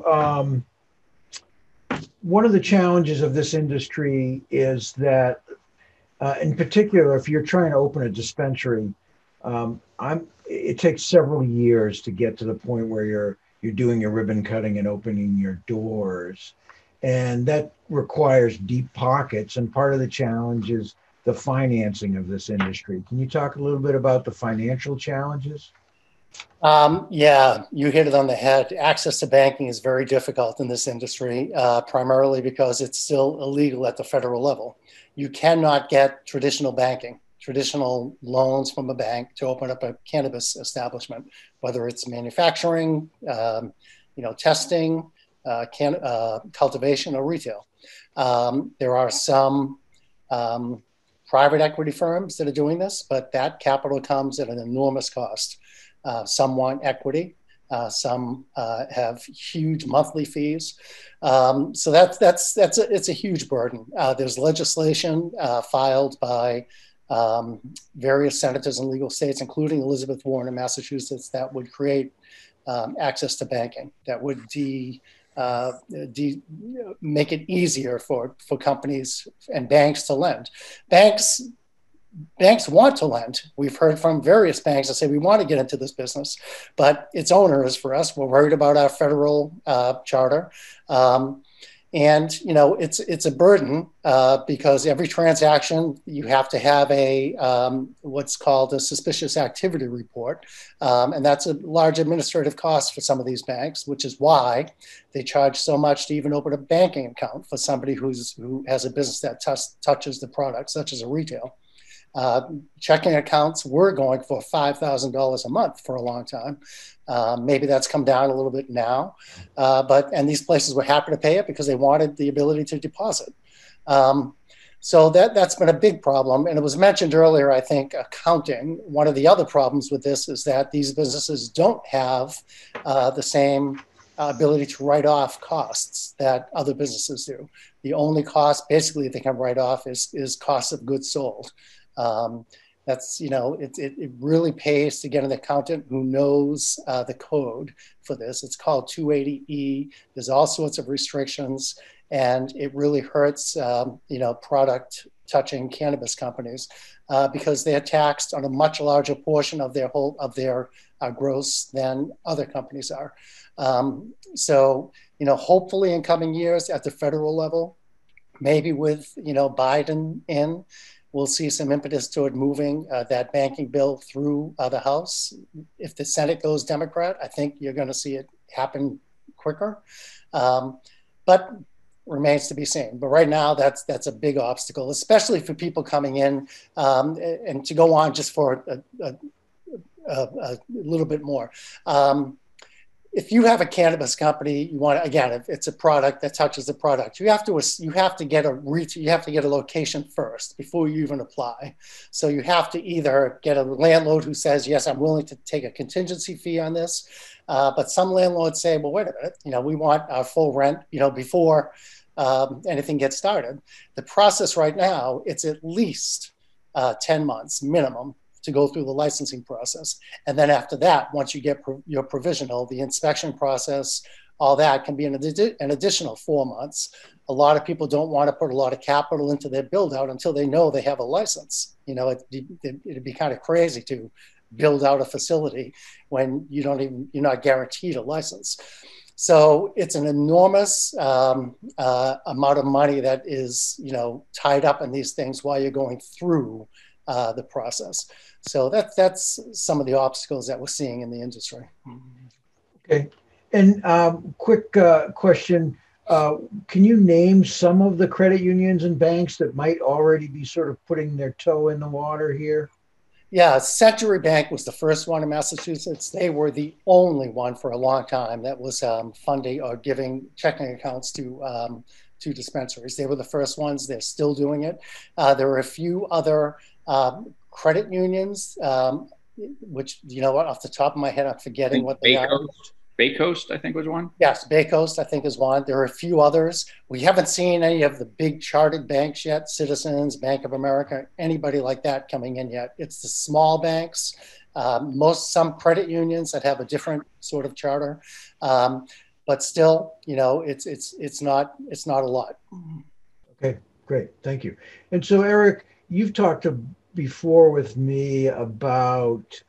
One of the challenges of this industry is that, in particular, if you're trying to open a dispensary, it takes several years to get to the point where you're doing your ribbon cutting and opening your doors, and that requires deep pockets. And part of the challenge is the financing of this industry. Can you talk a little bit about the financial challenges? Yeah, you hit it on the head. Access to banking is very difficult in this industry, primarily because it's still illegal at the federal level. You cannot get traditional banking, traditional loans from a bank to open up a cannabis establishment, whether it's manufacturing, testing, cultivation, or retail. There are some private equity firms that are doing this, but that capital comes at an enormous cost. Some want equity, some have huge monthly fees. So it's a huge burden. There's legislation filed by various senators in legal states, including Elizabeth Warren in Massachusetts, that would create access to banking, that would make it easier for companies and banks to lend. Banks banks want to lend. We've heard from various banks that say we want to get into this business, but it's onerous for us. We're worried about our federal charter. And you know, it's a burden because every transaction you have to have a what's called a suspicious activity report, and that's a large administrative cost for some of these banks, which is why they charge so much to even open a banking account for somebody who has a business that touches the product, such as a retail. Checking accounts were going for $5,000 a month for a long time. Maybe that's come down a little bit now, and these places were happy to pay it because they wanted the ability to deposit. So that's been a big problem. And it was mentioned earlier, I think, accounting. One of the other problems with this is that these businesses don't have the same ability to write off costs that other businesses do. The only cost basically they can write off is cost of goods sold. That's, you know, it really pays to get an accountant who knows the code for this. It's called 280E. There's all sorts of restrictions, and it really hurts, you know, product touching cannabis companies because they're taxed on a much larger portion of their gross than other companies are. So, you know, hopefully in coming years at the federal level, maybe with, you know, Biden in, we'll see some impetus toward moving that banking bill through the House. If the Senate goes Democrat, I think you're going to see it happen quicker. But remains to be seen. But right now, that's a big obstacle, especially for people coming in. And to go on just for a little bit more. If you have a cannabis company, you want to, again, if it's a product that touches the product, you have to get a location first before you even apply. So you have to either get a landlord who says, yes, I'm willing to take a contingency fee on this. But some landlords say, well, wait a minute, you know, we want our full rent, you know, before anything gets started. The process right now, it's at least 10 months minimum to go through the licensing process. And then after that, once you get your provisional, the inspection process, all that can be an additional 4 months. A lot of people don't want to put a lot of capital into their build out until they know they have a license. You know, it'd be kind of crazy to build out a facility when you're not guaranteed a license. So it's an enormous amount of money that is, you know, tied up in these things while you're going through the process. So that's some of the obstacles that we're seeing in the industry. Okay. And quick question. Can you name some of the credit unions and banks that might already be sort of putting their toe in the water here? Yeah, Century Bank was the first one in Massachusetts. They were the only one for a long time that was funding or giving checking accounts to dispensaries. They were the first ones. They're still doing it. There were a few other credit unions, which, you know what, off the top of my head, I'm forgetting what they are. Baycoast, I think, was one. Yes, Baycoast, I think, is one. There are a few others. We haven't seen any of the big chartered banks yet, Citizens, Bank of America, anybody like that coming in yet. It's the small banks, some credit unions that have a different sort of charter. But still, you know, it's not a lot. Okay, great, thank you. And so, Eric, you've talked before with me about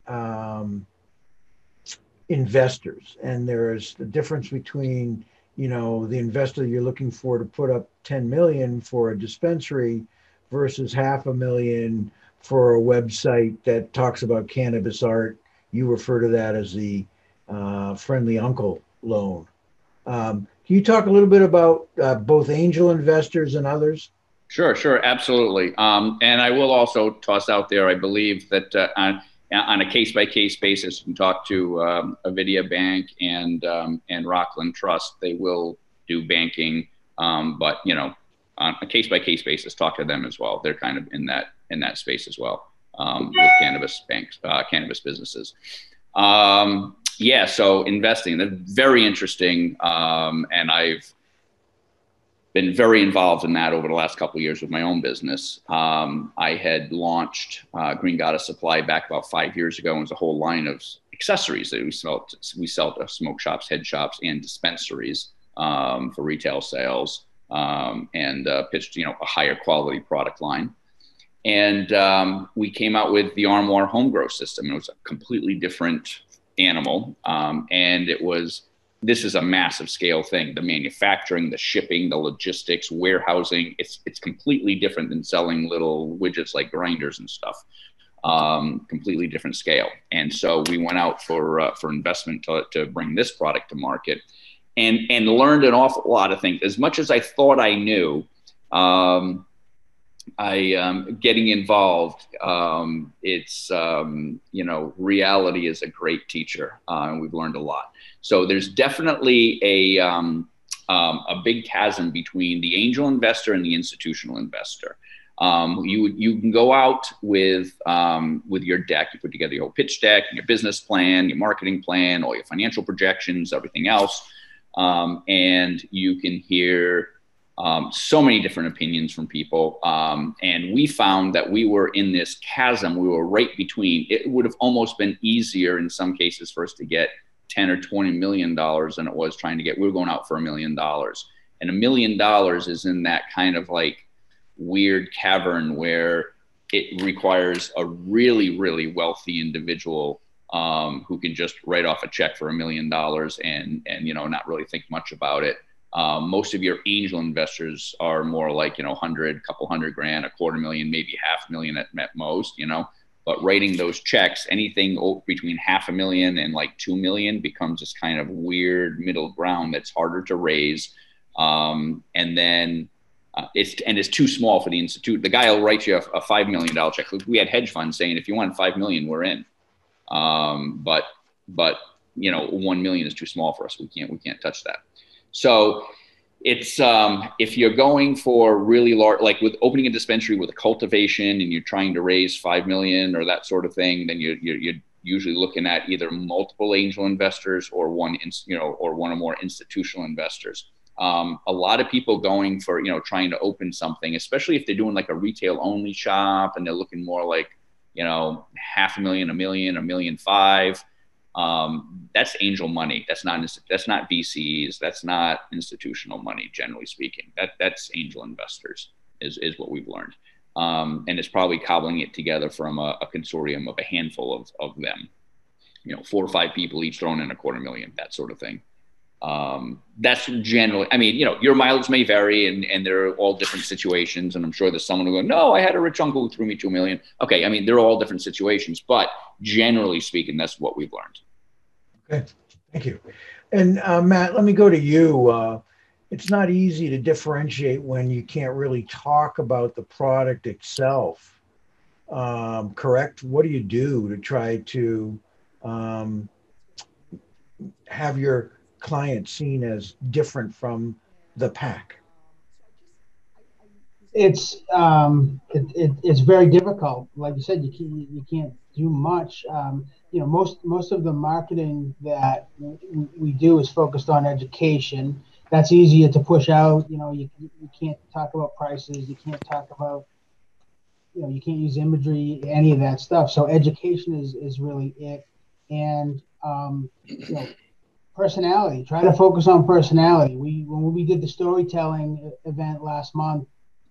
investors, and there's the difference between, you know, the investor you're looking for to put up 10 million for a dispensary versus $500,000 for a website that talks about cannabis art. You refer to that as the friendly uncle loan. Can you talk a little bit about both angel investors and others? Sure, absolutely. And I will also toss out there, I believe that on a case-by-case basis, you can talk to Avidia Bank and Rockland Trust. They will do banking, but, you know, on a case-by-case basis, talk to them as well. They're kind of in that space as well with cannabis banks, cannabis businesses. Yeah, so investing, they're very interesting, and I've been very involved in that over the last couple of years with my own business. I had launched Green Goddess Supply back about 5 years ago, and it was a whole line of accessories that we sell to smoke shops, head shops, and dispensaries for retail sales, and pitched, you know, a higher quality product line. we came out with the Armoire home grow system. It was a completely different animal. And this is a massive scale thing. The manufacturing, the shipping, the logistics, warehousing, it's completely different than selling little widgets like grinders and stuff. Completely different scale. And so we went out for investment to bring this product to market, and learned an awful lot of things. As much as I thought I knew, getting involved, reality is a great teacher, and we've learned a lot. So there's definitely a big chasm between the angel investor and the institutional investor. You can go out with your deck. You put together your whole pitch deck, your business plan, your marketing plan, all your financial projections, everything else, and you can hear so many different opinions from people. And we found that we were in this chasm. We were right between. It would have almost been easier in some cases for us to get $10 or $20 million than it was trying to get. We were going out for $1 million, and $1 million is in that kind of like weird cavern where it requires a really, really wealthy individual who can just write off a check for $1 million and not really think much about it. Most of your angel investors are more like, 100, couple $100,000, $250,000, maybe $500,000 at most, but writing those checks, anything between $500,000 and like $2 million becomes this kind of weird middle ground that's harder to raise. And then it's too small for the institute. The guy will write you a $5 million check. We had hedge funds saying, if you want $5 million, we're in. But $1 million is too small for us. We can't touch that. So it's if you're going for really large, like with opening a dispensary with a cultivation and you're trying to raise $5 million or that sort of thing, then you're usually looking at either multiple angel investors or one or more institutional investors. A lot of people going for, trying to open something, especially if they're doing like a retail only shop and they're looking more like, $500,000, $1 million, $1.5 million. That's angel money. That's not VCs. That's not institutional money, generally speaking. That's angel investors is what we've learned. And it's probably cobbling it together from a consortium of a handful of them, 4 or 5 people each throwing in $250,000, that sort of thing. That's generally, your mileage may vary and there are all different situations. And I'm sure there's someone who go, no, I had a rich uncle who threw me $2 million. Okay. They're all different situations, but generally speaking, that's what we've learned. Okay. Thank you. And Matt, let me go to you. It's not easy to differentiate when you can't really talk about the product itself. Correct? What do you do to try to have your client seen as different from the pack? It's very difficult. Like you said, you can't do much. Most of the marketing that we do is focused on education. That's easier to push out. You can't talk about prices. You can't talk about, you can't use imagery, any of that stuff. So education is really it. And, personality, try to focus on personality. When we did the storytelling event last month,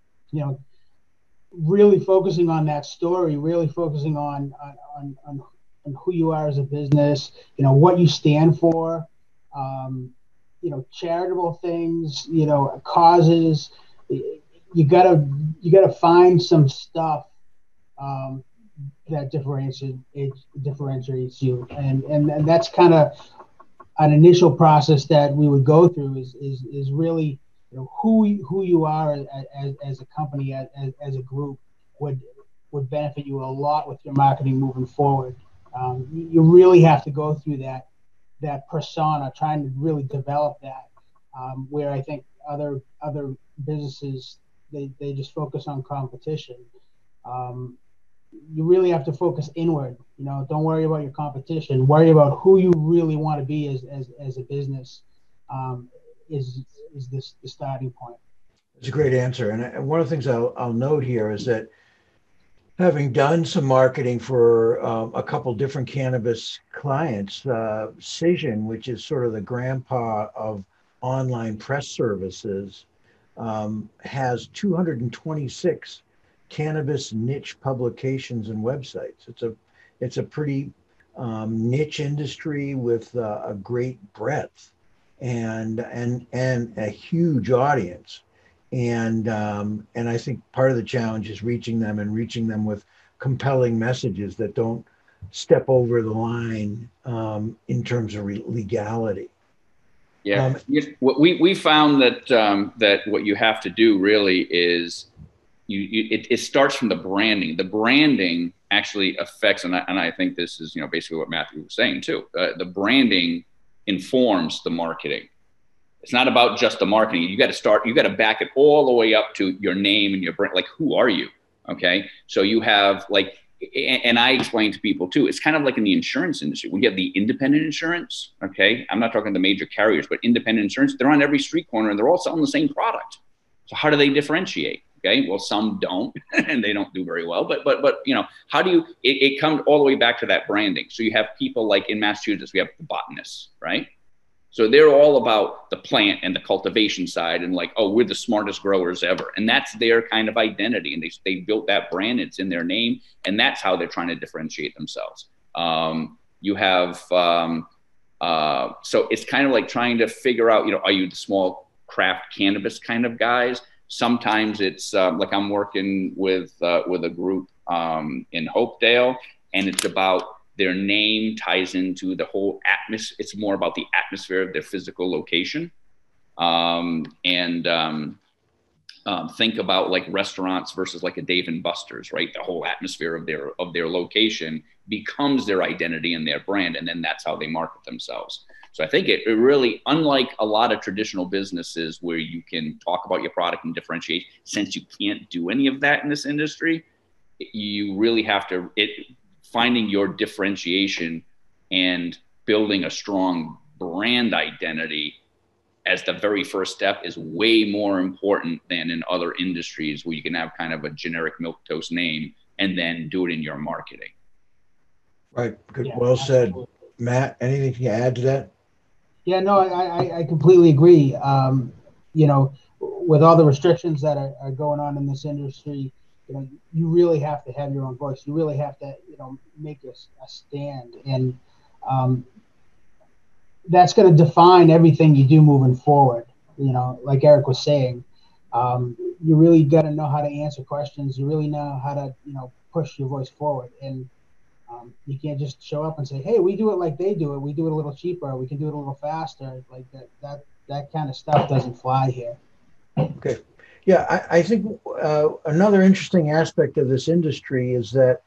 really focusing on that story, really focusing on who you are as a business, what you stand for, charitable things, causes. You gotta find some stuff that differentiates you, and that's kind of an initial process that we would go through is really who you are as a company, as a group would benefit you a lot with your marketing moving forward. You really have to go through that persona, trying to really develop that. Where I think other businesses they just focus on competition. You really have to focus inward. Don't worry about your competition. Worry about who you really want to be as a business. Is this the starting point? It's a great answer. And one of the things I'll note here is that having done some marketing for a couple different cannabis clients, Cision, which is sort of the grandpa of online press services, has 226 cannabis niche publications and websites. It's a pretty niche industry with a great breadth and a huge audience. And I think part of the challenge is reaching them with compelling messages that don't step over the line in terms of legality. Yeah, we found that that what you have to do really is it starts from the branding. The branding actually affects, and I think this is basically what Matthew was saying too. The branding informs the marketing. It's not about just the marketing. You got to back it all the way up to your name and your brand. Like, who are you? Okay, so you have and I explain to people too, it's kind of like in the insurance industry. We have the independent insurance, okay? I'm not talking the major carriers, but independent insurance, they're on every street corner and they're all selling the same product. So how do they differentiate? Okay, well, some don't, and they don't do very well, but how do you, it comes all the way back to that branding. So you have people like in Massachusetts, we have the botanists, right? So they're all about the plant and the cultivation side and we're the smartest growers ever. And that's their kind of identity. And they built that brand, it's in their name. And that's how they're trying to differentiate themselves. You have, so it's kind of like trying to figure out, are you the small craft cannabis kind of guys? Sometimes it's like I'm working with a group in Hopedale, and it's about their name ties into the whole atmosphere. It's more about the atmosphere of their physical location. Think about like restaurants versus like a Dave and Buster's, right? The whole atmosphere of their location becomes their identity and their brand. And then that's how they market themselves. So I think it really, unlike a lot of traditional businesses where you can talk about your product and differentiate, since you can't do any of that in this industry, you really have to, finding your differentiation and building a strong brand identity as the very first step is way more important than in other industries where you can have kind of a generic milquetoast name and then do it in your marketing. Right. Good. Yeah, well said. Matt, anything to add to that? Yeah, no, I completely agree. With all the restrictions that are going on in this industry, you really have to have your own voice. You really have to, make a stand. And that's going to define everything you do moving forward. Like Eric was saying, you really got to know how to answer questions. You really know how to, push your voice forward. And you can't just show up and say, hey, we do it like they do it. We do it a little cheaper. We can do it a little faster. Like that kind of stuff doesn't fly here. Okay. Yeah, I think another interesting aspect of this industry is that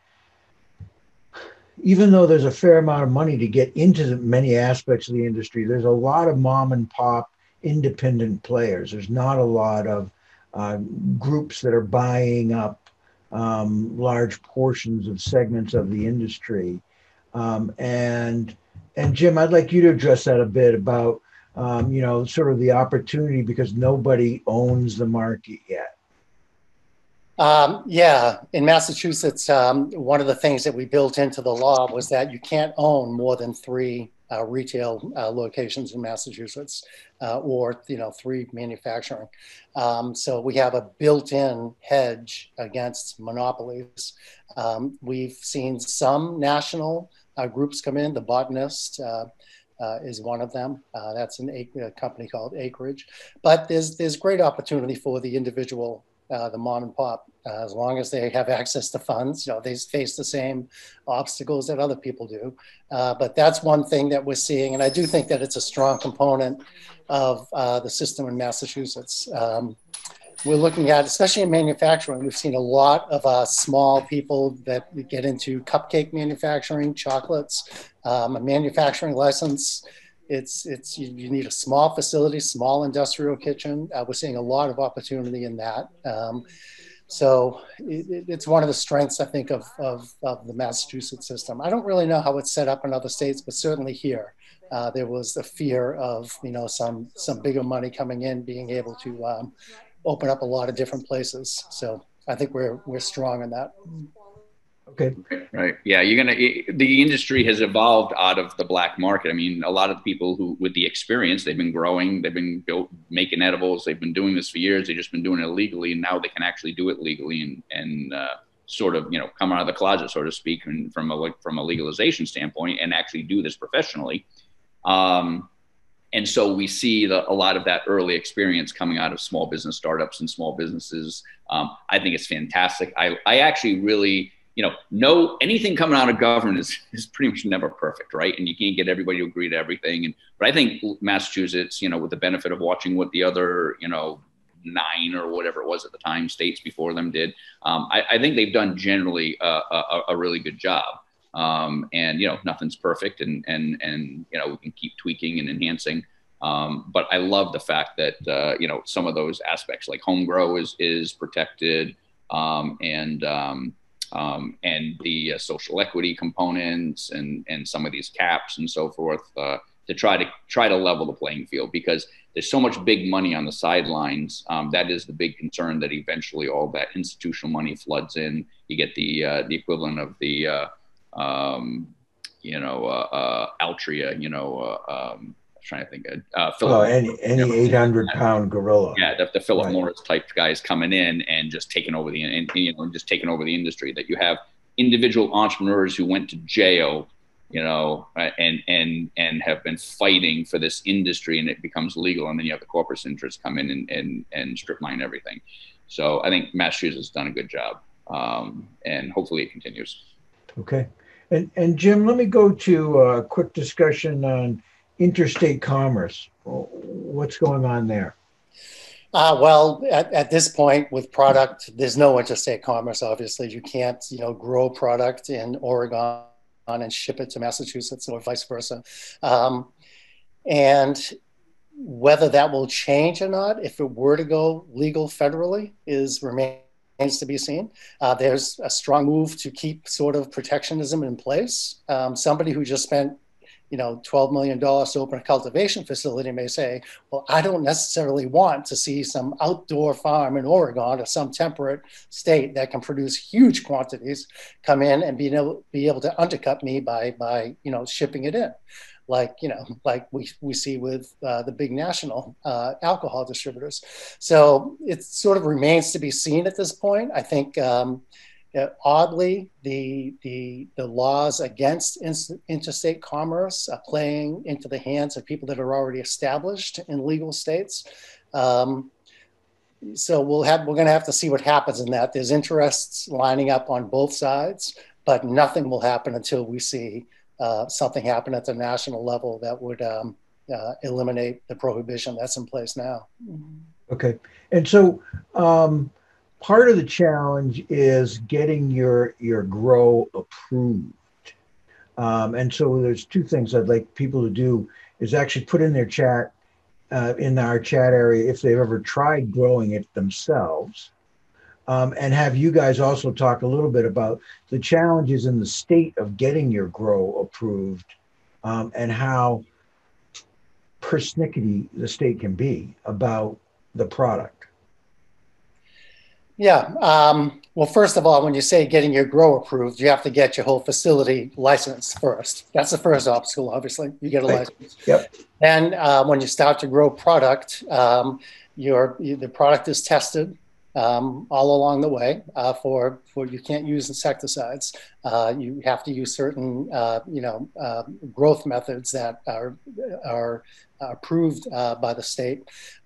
even though there's a fair amount of money to get into many aspects of the industry, there's a lot of mom and pop independent players. There's not a lot of groups that are buying up large portions of segments of the industry. And Jim, I'd like you to address that a bit about sort of the opportunity because nobody owns the market yet. In Massachusetts, one of the things that we built into the law was that you can't own more than 3 retail locations in Massachusetts or 3 manufacturing. So we have a built-in hedge against monopolies. We've seen some national groups come in. The Botanist is one of them. That's a company called Acreage. But there's great opportunity for the individual, the mom and pop, as long as they have access to funds. They face the same obstacles that other people do. But that's one thing that we're seeing. And I do think that it's a strong component of the system in Massachusetts. We're looking at, especially in manufacturing, we've seen a lot of small people that get into cupcake manufacturing, chocolates, a manufacturing license. You need a small facility, small industrial kitchen. We're seeing a lot of opportunity in that. So it's one of the strengths, I think, of the Massachusetts system. I don't really know how it's set up in other states, but certainly here, there was the fear of some bigger money coming in, being able to open up a lot of different places. So I think we're strong in that. Okay. Right. Yeah. The industry has evolved out of the black market. I mean, a lot of the people who, with the experience, they've been growing, they've been making edibles, they've been doing this for years. They've just been doing it illegally. And now they can actually do it legally and sort of, come out of the closet, so to speak, and from a legalization standpoint and actually do this professionally. And so we see a lot of that early experience coming out of small business startups and small businesses. I think it's fantastic. I actually really, no, anything coming out of government is pretty much never perfect, right? And you can't get everybody to agree to everything. But I think Massachusetts, with the benefit of watching what the other, 9 or whatever it was at the time, states before them did, I think they've done generally a really good job. And nothing's perfect, and we can keep tweaking and enhancing. But I love the fact that some of those aspects like home grow is protected, and the social equity components and some of these caps and so forth, to try to level the playing field, because there's so much big money on the sidelines. That is the big concern, that eventually all that institutional money floods in. You get the equivalent of the Altria, I'm trying to think of Philip. Any 800-pound gorilla. Yeah, the Philip Morris type guys coming in and just taking over the industry. That you have individual entrepreneurs who went to jail, and have been fighting for this industry, and it becomes legal, and then you have the corporate interests come in and strip mine everything. So I think Massachusetts has done a good job, and hopefully it continues. Okay. And Jim, let me go to a quick discussion on interstate commerce. What's going on there? Well, at this point with product, there's no interstate commerce. Obviously, you can't, grow product in Oregon and ship it to Massachusetts or vice versa. And whether that will change or not, if it were to go legal federally, remains to be seen. There's a strong move to keep sort of protectionism in place. Somebody who just spent, $12 million to open a cultivation facility may say, well, I don't necessarily want to see some outdoor farm in Oregon or some temperate state that can produce huge quantities come in and be able to undercut me by shipping it in. Like we see with the big national alcohol distributors. So it sort of remains to be seen at this point. I think oddly, the laws against interstate commerce are playing into the hands of people that are already established in legal states. So we're going to have to see what happens in that. There's interests lining up on both sides, but nothing will happen until we see something happen at the national level that would eliminate the prohibition that's in place now. Okay. And so part of the challenge is getting your grow approved. And so there's 2 things I'd like people to do is actually put in their chat, in our chat area, if they've ever tried growing it themselves. And have you guys also talk a little bit about the challenges in the state of getting your grow approved, and how persnickety the state can be about the product. Yeah. Well, first of all, when you say getting your grow approved, you have to get your whole facility licensed first. That's the first obstacle, obviously. You get a license. Yep. Then when you start to grow product, the product is tested all along the way for you can't use insecticides. You have to use certain growth methods that are approved by the state.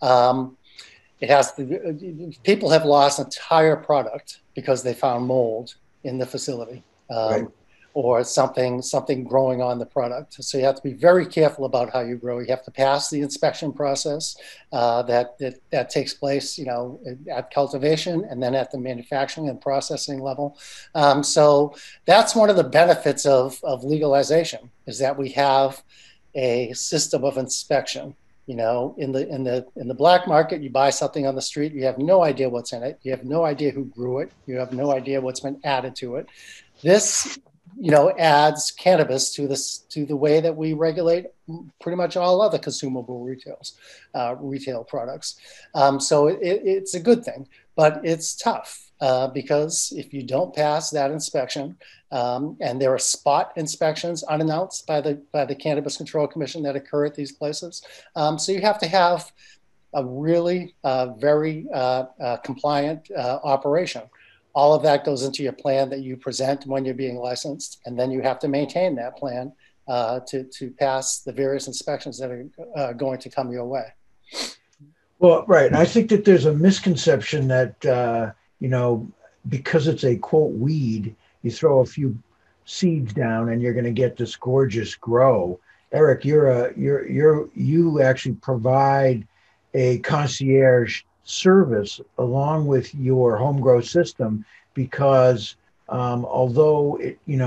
People have lost entire product because they found mold in the facility, or something growing on the product. So you have to be very careful about how you grow. You have to pass the inspection process that takes place, at cultivation and then at the manufacturing and processing level. So that's one of the benefits of legalization, is that we have a system of inspection. In the black market, you buy something on the street, you have no idea what's in it. You have no idea who grew it. You have no idea what's been added to it. This, adds cannabis to the way that we regulate pretty much all other consumable retail products. So it's a good thing, but it's tough. because if you don't pass that inspection, and there are spot inspections unannounced by the Cannabis Control Commission that occur at these places. So you have to have a really very compliant operation. All of that goes into your plan that you present when you're being licensed, and then you have to maintain that plan to pass the various inspections that are going to come your way. Well, right. I think that there's a misconception that, because it's a quote weed, you throw a few seeds down and you're going to get this gorgeous grow. Eric, you actually provide a concierge service along with your home grow system, because although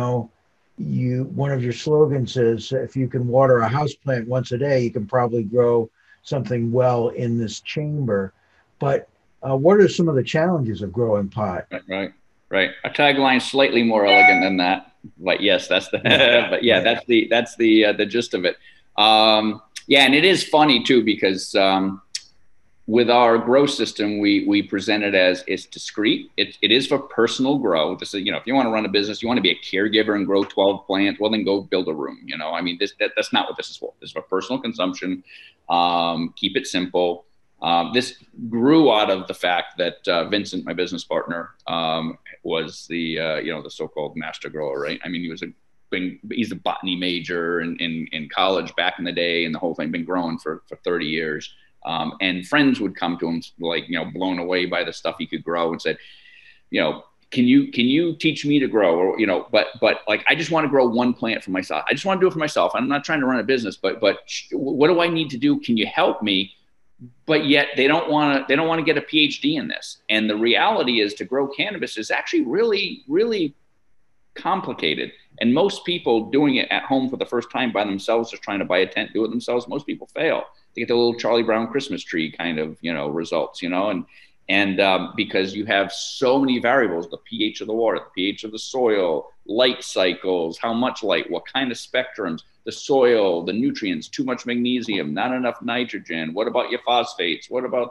one of your slogans is, if you can water a house plant once a day, you can probably grow something well in this chamber. But what are some of the challenges of growing pot? Right. Our tagline is slightly more elegant than that, but yes, that's the. But yeah, right. that's the gist of it. Yeah, and it is funny too, because with our grow system, we present it as it's discreet. It is for personal grow. This is, if you want to run a business, you want to be a caregiver and grow 12 plants, well, then go build a room. I mean, that's not what this is for. This is for personal consumption. Keep it simple. This grew out of the fact that Vincent, my business partner, was the so-called master grower, right? I mean, he's a botany major in college back in the day, and the whole thing been growing for 30 years. And friends would come to him, blown away by the stuff he could grow, and said, can you teach me to grow? Or, but like, I just want to grow one plant for myself. I just want to do it for myself. I'm not trying to run a business, but what do I need to do? Can you help me? But yet they don't want to get a PhD in this. And the reality is, to grow cannabis is actually really, really complicated. And most people doing it at home for the first time by themselves, just trying to buy a tent, do it themselves, most people fail. They get the little Charlie Brown Christmas tree kind of, results, and because you have so many variables: the pH of the water, the pH of the soil, light cycles, how much light, what kind of spectrums, the soil, the nutrients, too much magnesium, not enough nitrogen. What about your phosphates? What about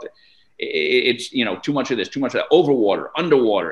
too much of this, too much of that, overwater, underwater.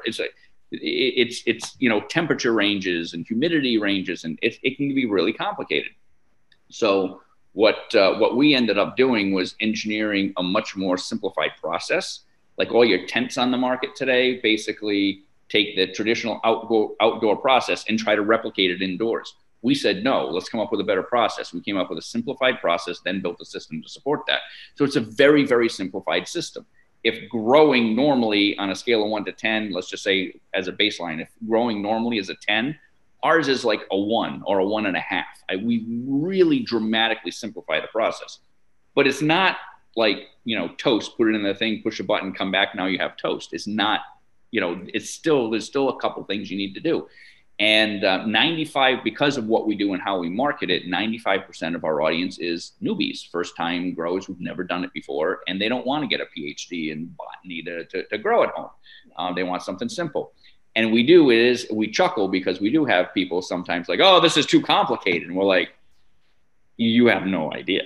It's temperature ranges and humidity ranges, and it can be really complicated. So what we ended up doing was engineering a much more simplified process. Like all your tents on the market today basically take the traditional outdoor process and try to replicate it indoors. We said, no, let's come up with a better process. We came up with a simplified process, then built a system to support that. So it's a very, very simplified system. If growing normally on a scale of 1 to 10, let's just say as a baseline, if growing normally is a 10, ours is like a 1 or a 1.5. We really dramatically simplify the process. But it's not like, toast, put it in the thing, push a button, come back, now you have toast. It's not, there's still a couple things you need to do. And 95, because of what we do and how we market it, 95% of our audience is newbies, first-time growers who've never done it before, and they don't want to get a PhD in botany to grow at home. They want something simple. And we chuckle, because we do have people sometimes like, oh, this is too complicated. And we're like, you have no idea,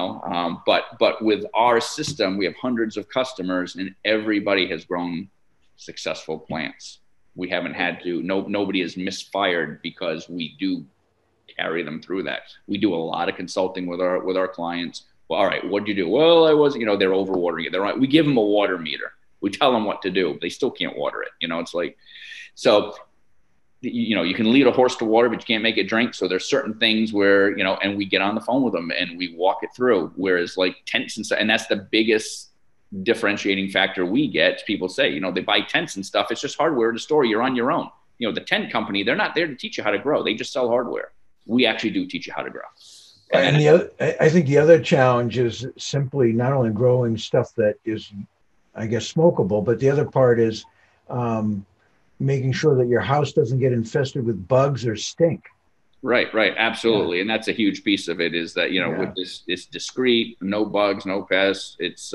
but with our system, we have hundreds of customers, and everybody has grown successful plants. We haven't had to, nobody is misfired, because we do carry them through that. We do a lot of consulting with our clients. Well, all right, what'd you do? Well, I wasn't, they're overwatering it. We give them a water meter. We tell them what to do. They still can't water it. It's like, so, you can lead a horse to water, but you can't make it drink. So there's certain things where, and we get on the phone with them and we walk it through. Whereas like tents and stuff, and that's the biggest differentiating factor we get. People say, they buy tents and stuff. It's just hardware at a store. You're on your own. The tent company, they're not there to teach you how to grow. They just sell hardware. We actually do teach you how to grow. And I think the other challenge is simply not only growing stuff that is, I guess, smokable, but the other part is making sure that your house doesn't get infested with bugs or stink. Right. Absolutely. Yeah. And that's a huge piece of it, is that, with this, it's discreet, no bugs, no pests. It's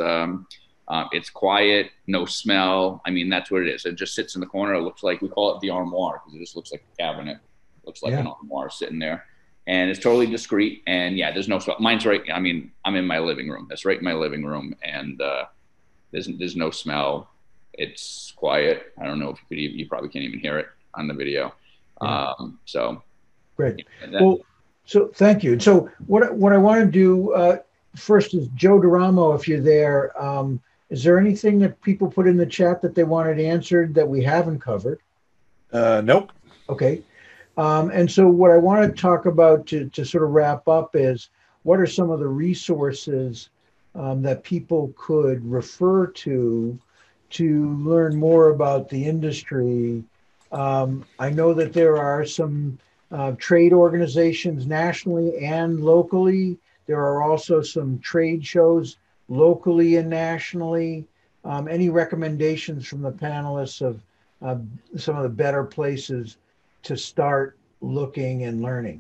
quiet, no smell. I mean, that's what it is. It just sits in the corner. It looks like, we call it the armoire, because it just looks like a cabinet. It looks like an armoire sitting there, and it's totally discreet. And there's no smell. Mine's right. I mean, I'm in my living room. That's right in my living room. And there's no smell. It's quiet. I don't know if you probably can't even hear it on the video. Yeah. So Great. yeah, Well, so thank you. So what I want to do first is Joe DeRamo, if you're there, is there anything that people put in the chat that they wanted answered that we haven't covered? Nope. Okay. And so what I want to talk about to sort of wrap up is what are some of the resources that people could refer to learn more about the industry. I know that there are some trade organizations nationally and locally. There are also some trade shows locally and nationally. Any recommendations from the panelists of some of the better places to start looking and learning?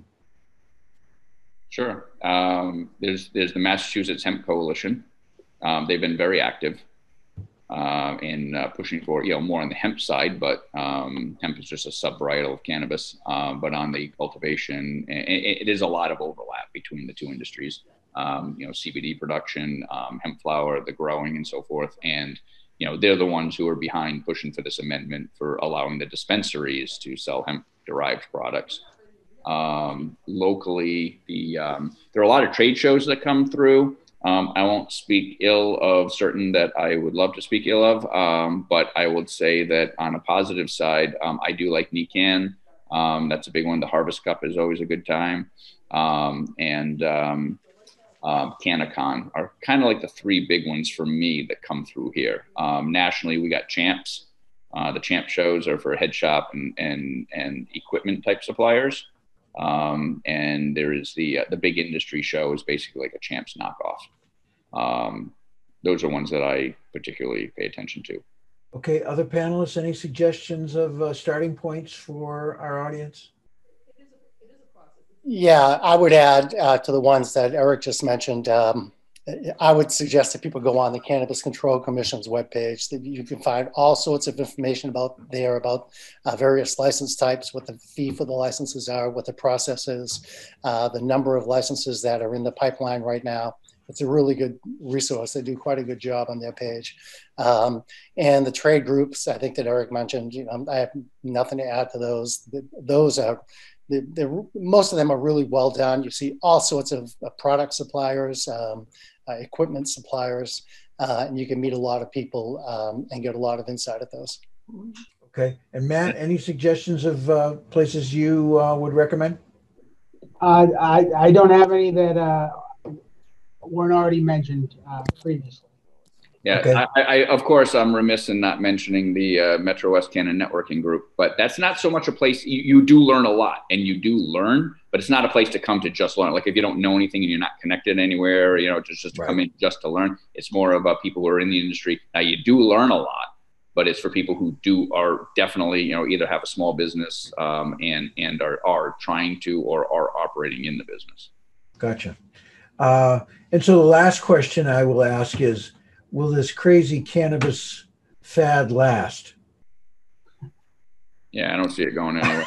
Sure. There's the Massachusetts Hemp Coalition. They've been very active in pushing for, more on the hemp side, but hemp is just a sub-varietal of cannabis. But on the cultivation, it is a lot of overlap between the two industries. CBD production, hemp flower, the growing, and so forth. And they're the ones who are behind pushing for this amendment for allowing the dispensaries to sell hemp-derived products. Locally, there are a lot of trade shows that come through. I won't speak ill of certain that I would love to speak ill of, but I would say that on a positive side, I do like NECANN. That's a big one. The Harvest Cup is always a good time. And CannaCon are kind of like the three big ones for me that come through here. Nationally, we got Champs. The Champ shows are for head shop and equipment type suppliers. And there is the big industry show is basically like a Champs knockoff. Those are ones that I particularly pay attention to. Okay, other panelists, any suggestions of starting points for our audience? Yeah, I would add to the ones that Eric just mentioned. I would suggest that people go on the Cannabis Control Commission's webpage. That you can find all sorts of information about various license types, what the fee for the licenses are, what the process is, the number of licenses that are in the pipeline right now. It's a really good resource. They do quite a good job on their page. And the trade groups, I think that Eric mentioned, I have nothing to add to those. Those are, most of them are really well done. You see all sorts of product suppliers, equipment suppliers, and you can meet a lot of people and get a lot of insight at those. Okay. And Matt, any suggestions of places you would recommend? I don't have any that weren't already mentioned previously. Yeah, okay. I of course, I'm remiss in not mentioning the Metro West Canada Networking Group, but that's not so much a place, you do learn a lot and you do learn, but it's not a place to come to just learn. Like if you don't know anything and you're not connected anywhere, just to come in just to learn. It's more about people who are in the industry. Now you do learn a lot, but it's for people who are definitely, either have a small business and are trying to or are operating in the business. Gotcha. And so the last question I will ask is, will this crazy cannabis fad last? Yeah, I don't see it going anywhere.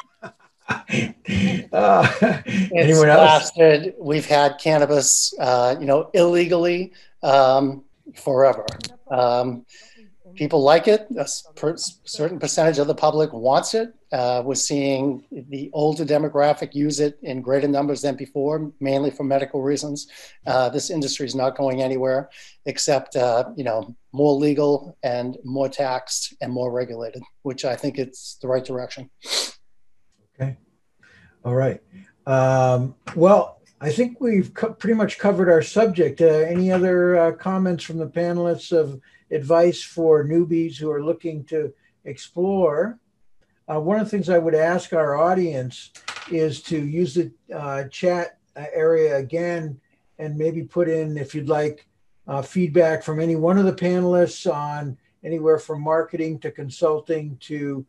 Anyone else? Lasted. We've had cannabis, illegally forever. People like it. A certain percentage of the public wants it. We're seeing the older demographic use it in greater numbers than before, mainly for medical reasons. This industry is not going anywhere except, more legal and more taxed and more regulated, which I think it's the right direction. Okay. All right. Well, I think we've pretty much covered our subject. Any other comments from the panelists of advice for newbies who are looking to explore? One of the things I would ask our audience is to use the chat area again and maybe put in, if you'd like, feedback from any one of the panelists on anywhere from marketing to consulting to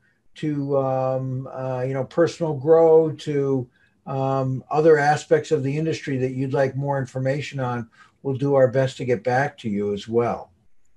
personal growth to other aspects of the industry that you'd like more information on. We'll do our best to get back to you as well.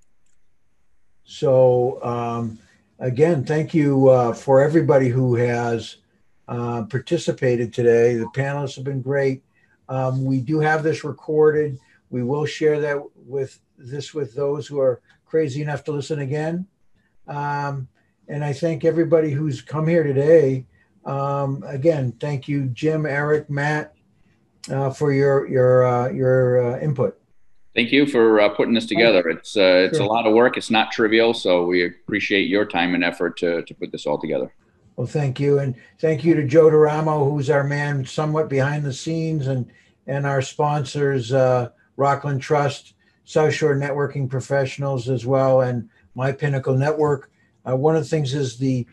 So again, thank you for everybody who has participated today. The panelists have been great. We do have this recorded. We will share that with those who are crazy enough to listen again. And I thank everybody who's come here today. Again, thank you, Jim, Eric, Matt, for your input. Thank you for putting this together. It's a Sure. lot of work. It's not trivial, so we appreciate your time and effort to put this all together. Well, thank you. And thank you to Joe DeRamo, who's our man somewhat behind the scenes, and our sponsors, Rockland Trust, South Shore Networking Professionals as well, and My Pinnacle Network. One of the things is the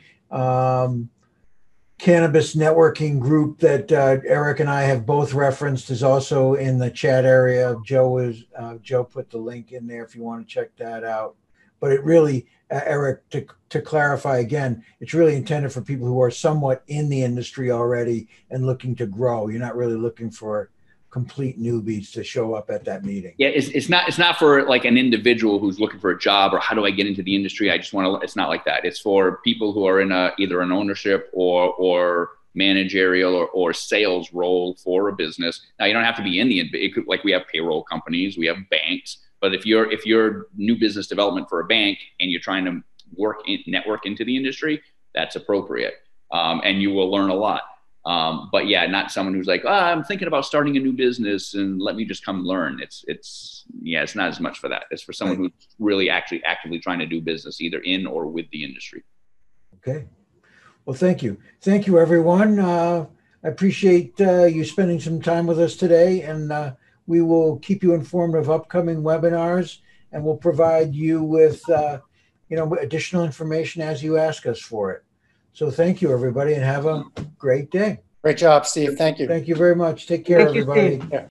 cannabis networking group that Eric and I have both referenced is also in the chat area. Joe put the link in there if you want to check that out. But it really, Eric, to clarify again, it's really intended for people who are somewhat in the industry already and looking to grow. You're not really looking for complete newbies to show up at that meeting. Yeah, it's not for like an individual who's looking for a job or how do I get into the industry. I just want to. It's not like that. It's for people who are in either an ownership or managerial or sales role for a business. Now you don't have to be in it could, like we have payroll companies, we have banks. But if you're new business development for a bank and you're trying to network into the industry, that's appropriate, and you will learn a lot. But yeah, not someone who's like, I'm thinking about starting a new business and let me just come learn. It's not as much for that. It's for someone who's really actually actively trying to do business either in or with the industry. Okay. Well, thank you. Thank you, everyone. I appreciate you spending some time with us today, and we will keep you informed of upcoming webinars, and we'll provide you with additional information as you ask us for it. So thank you, everybody, and have a great day. Great job, Steve. Thank you. Thank you very much. Take care, Thank you, everybody. Steve. Yeah.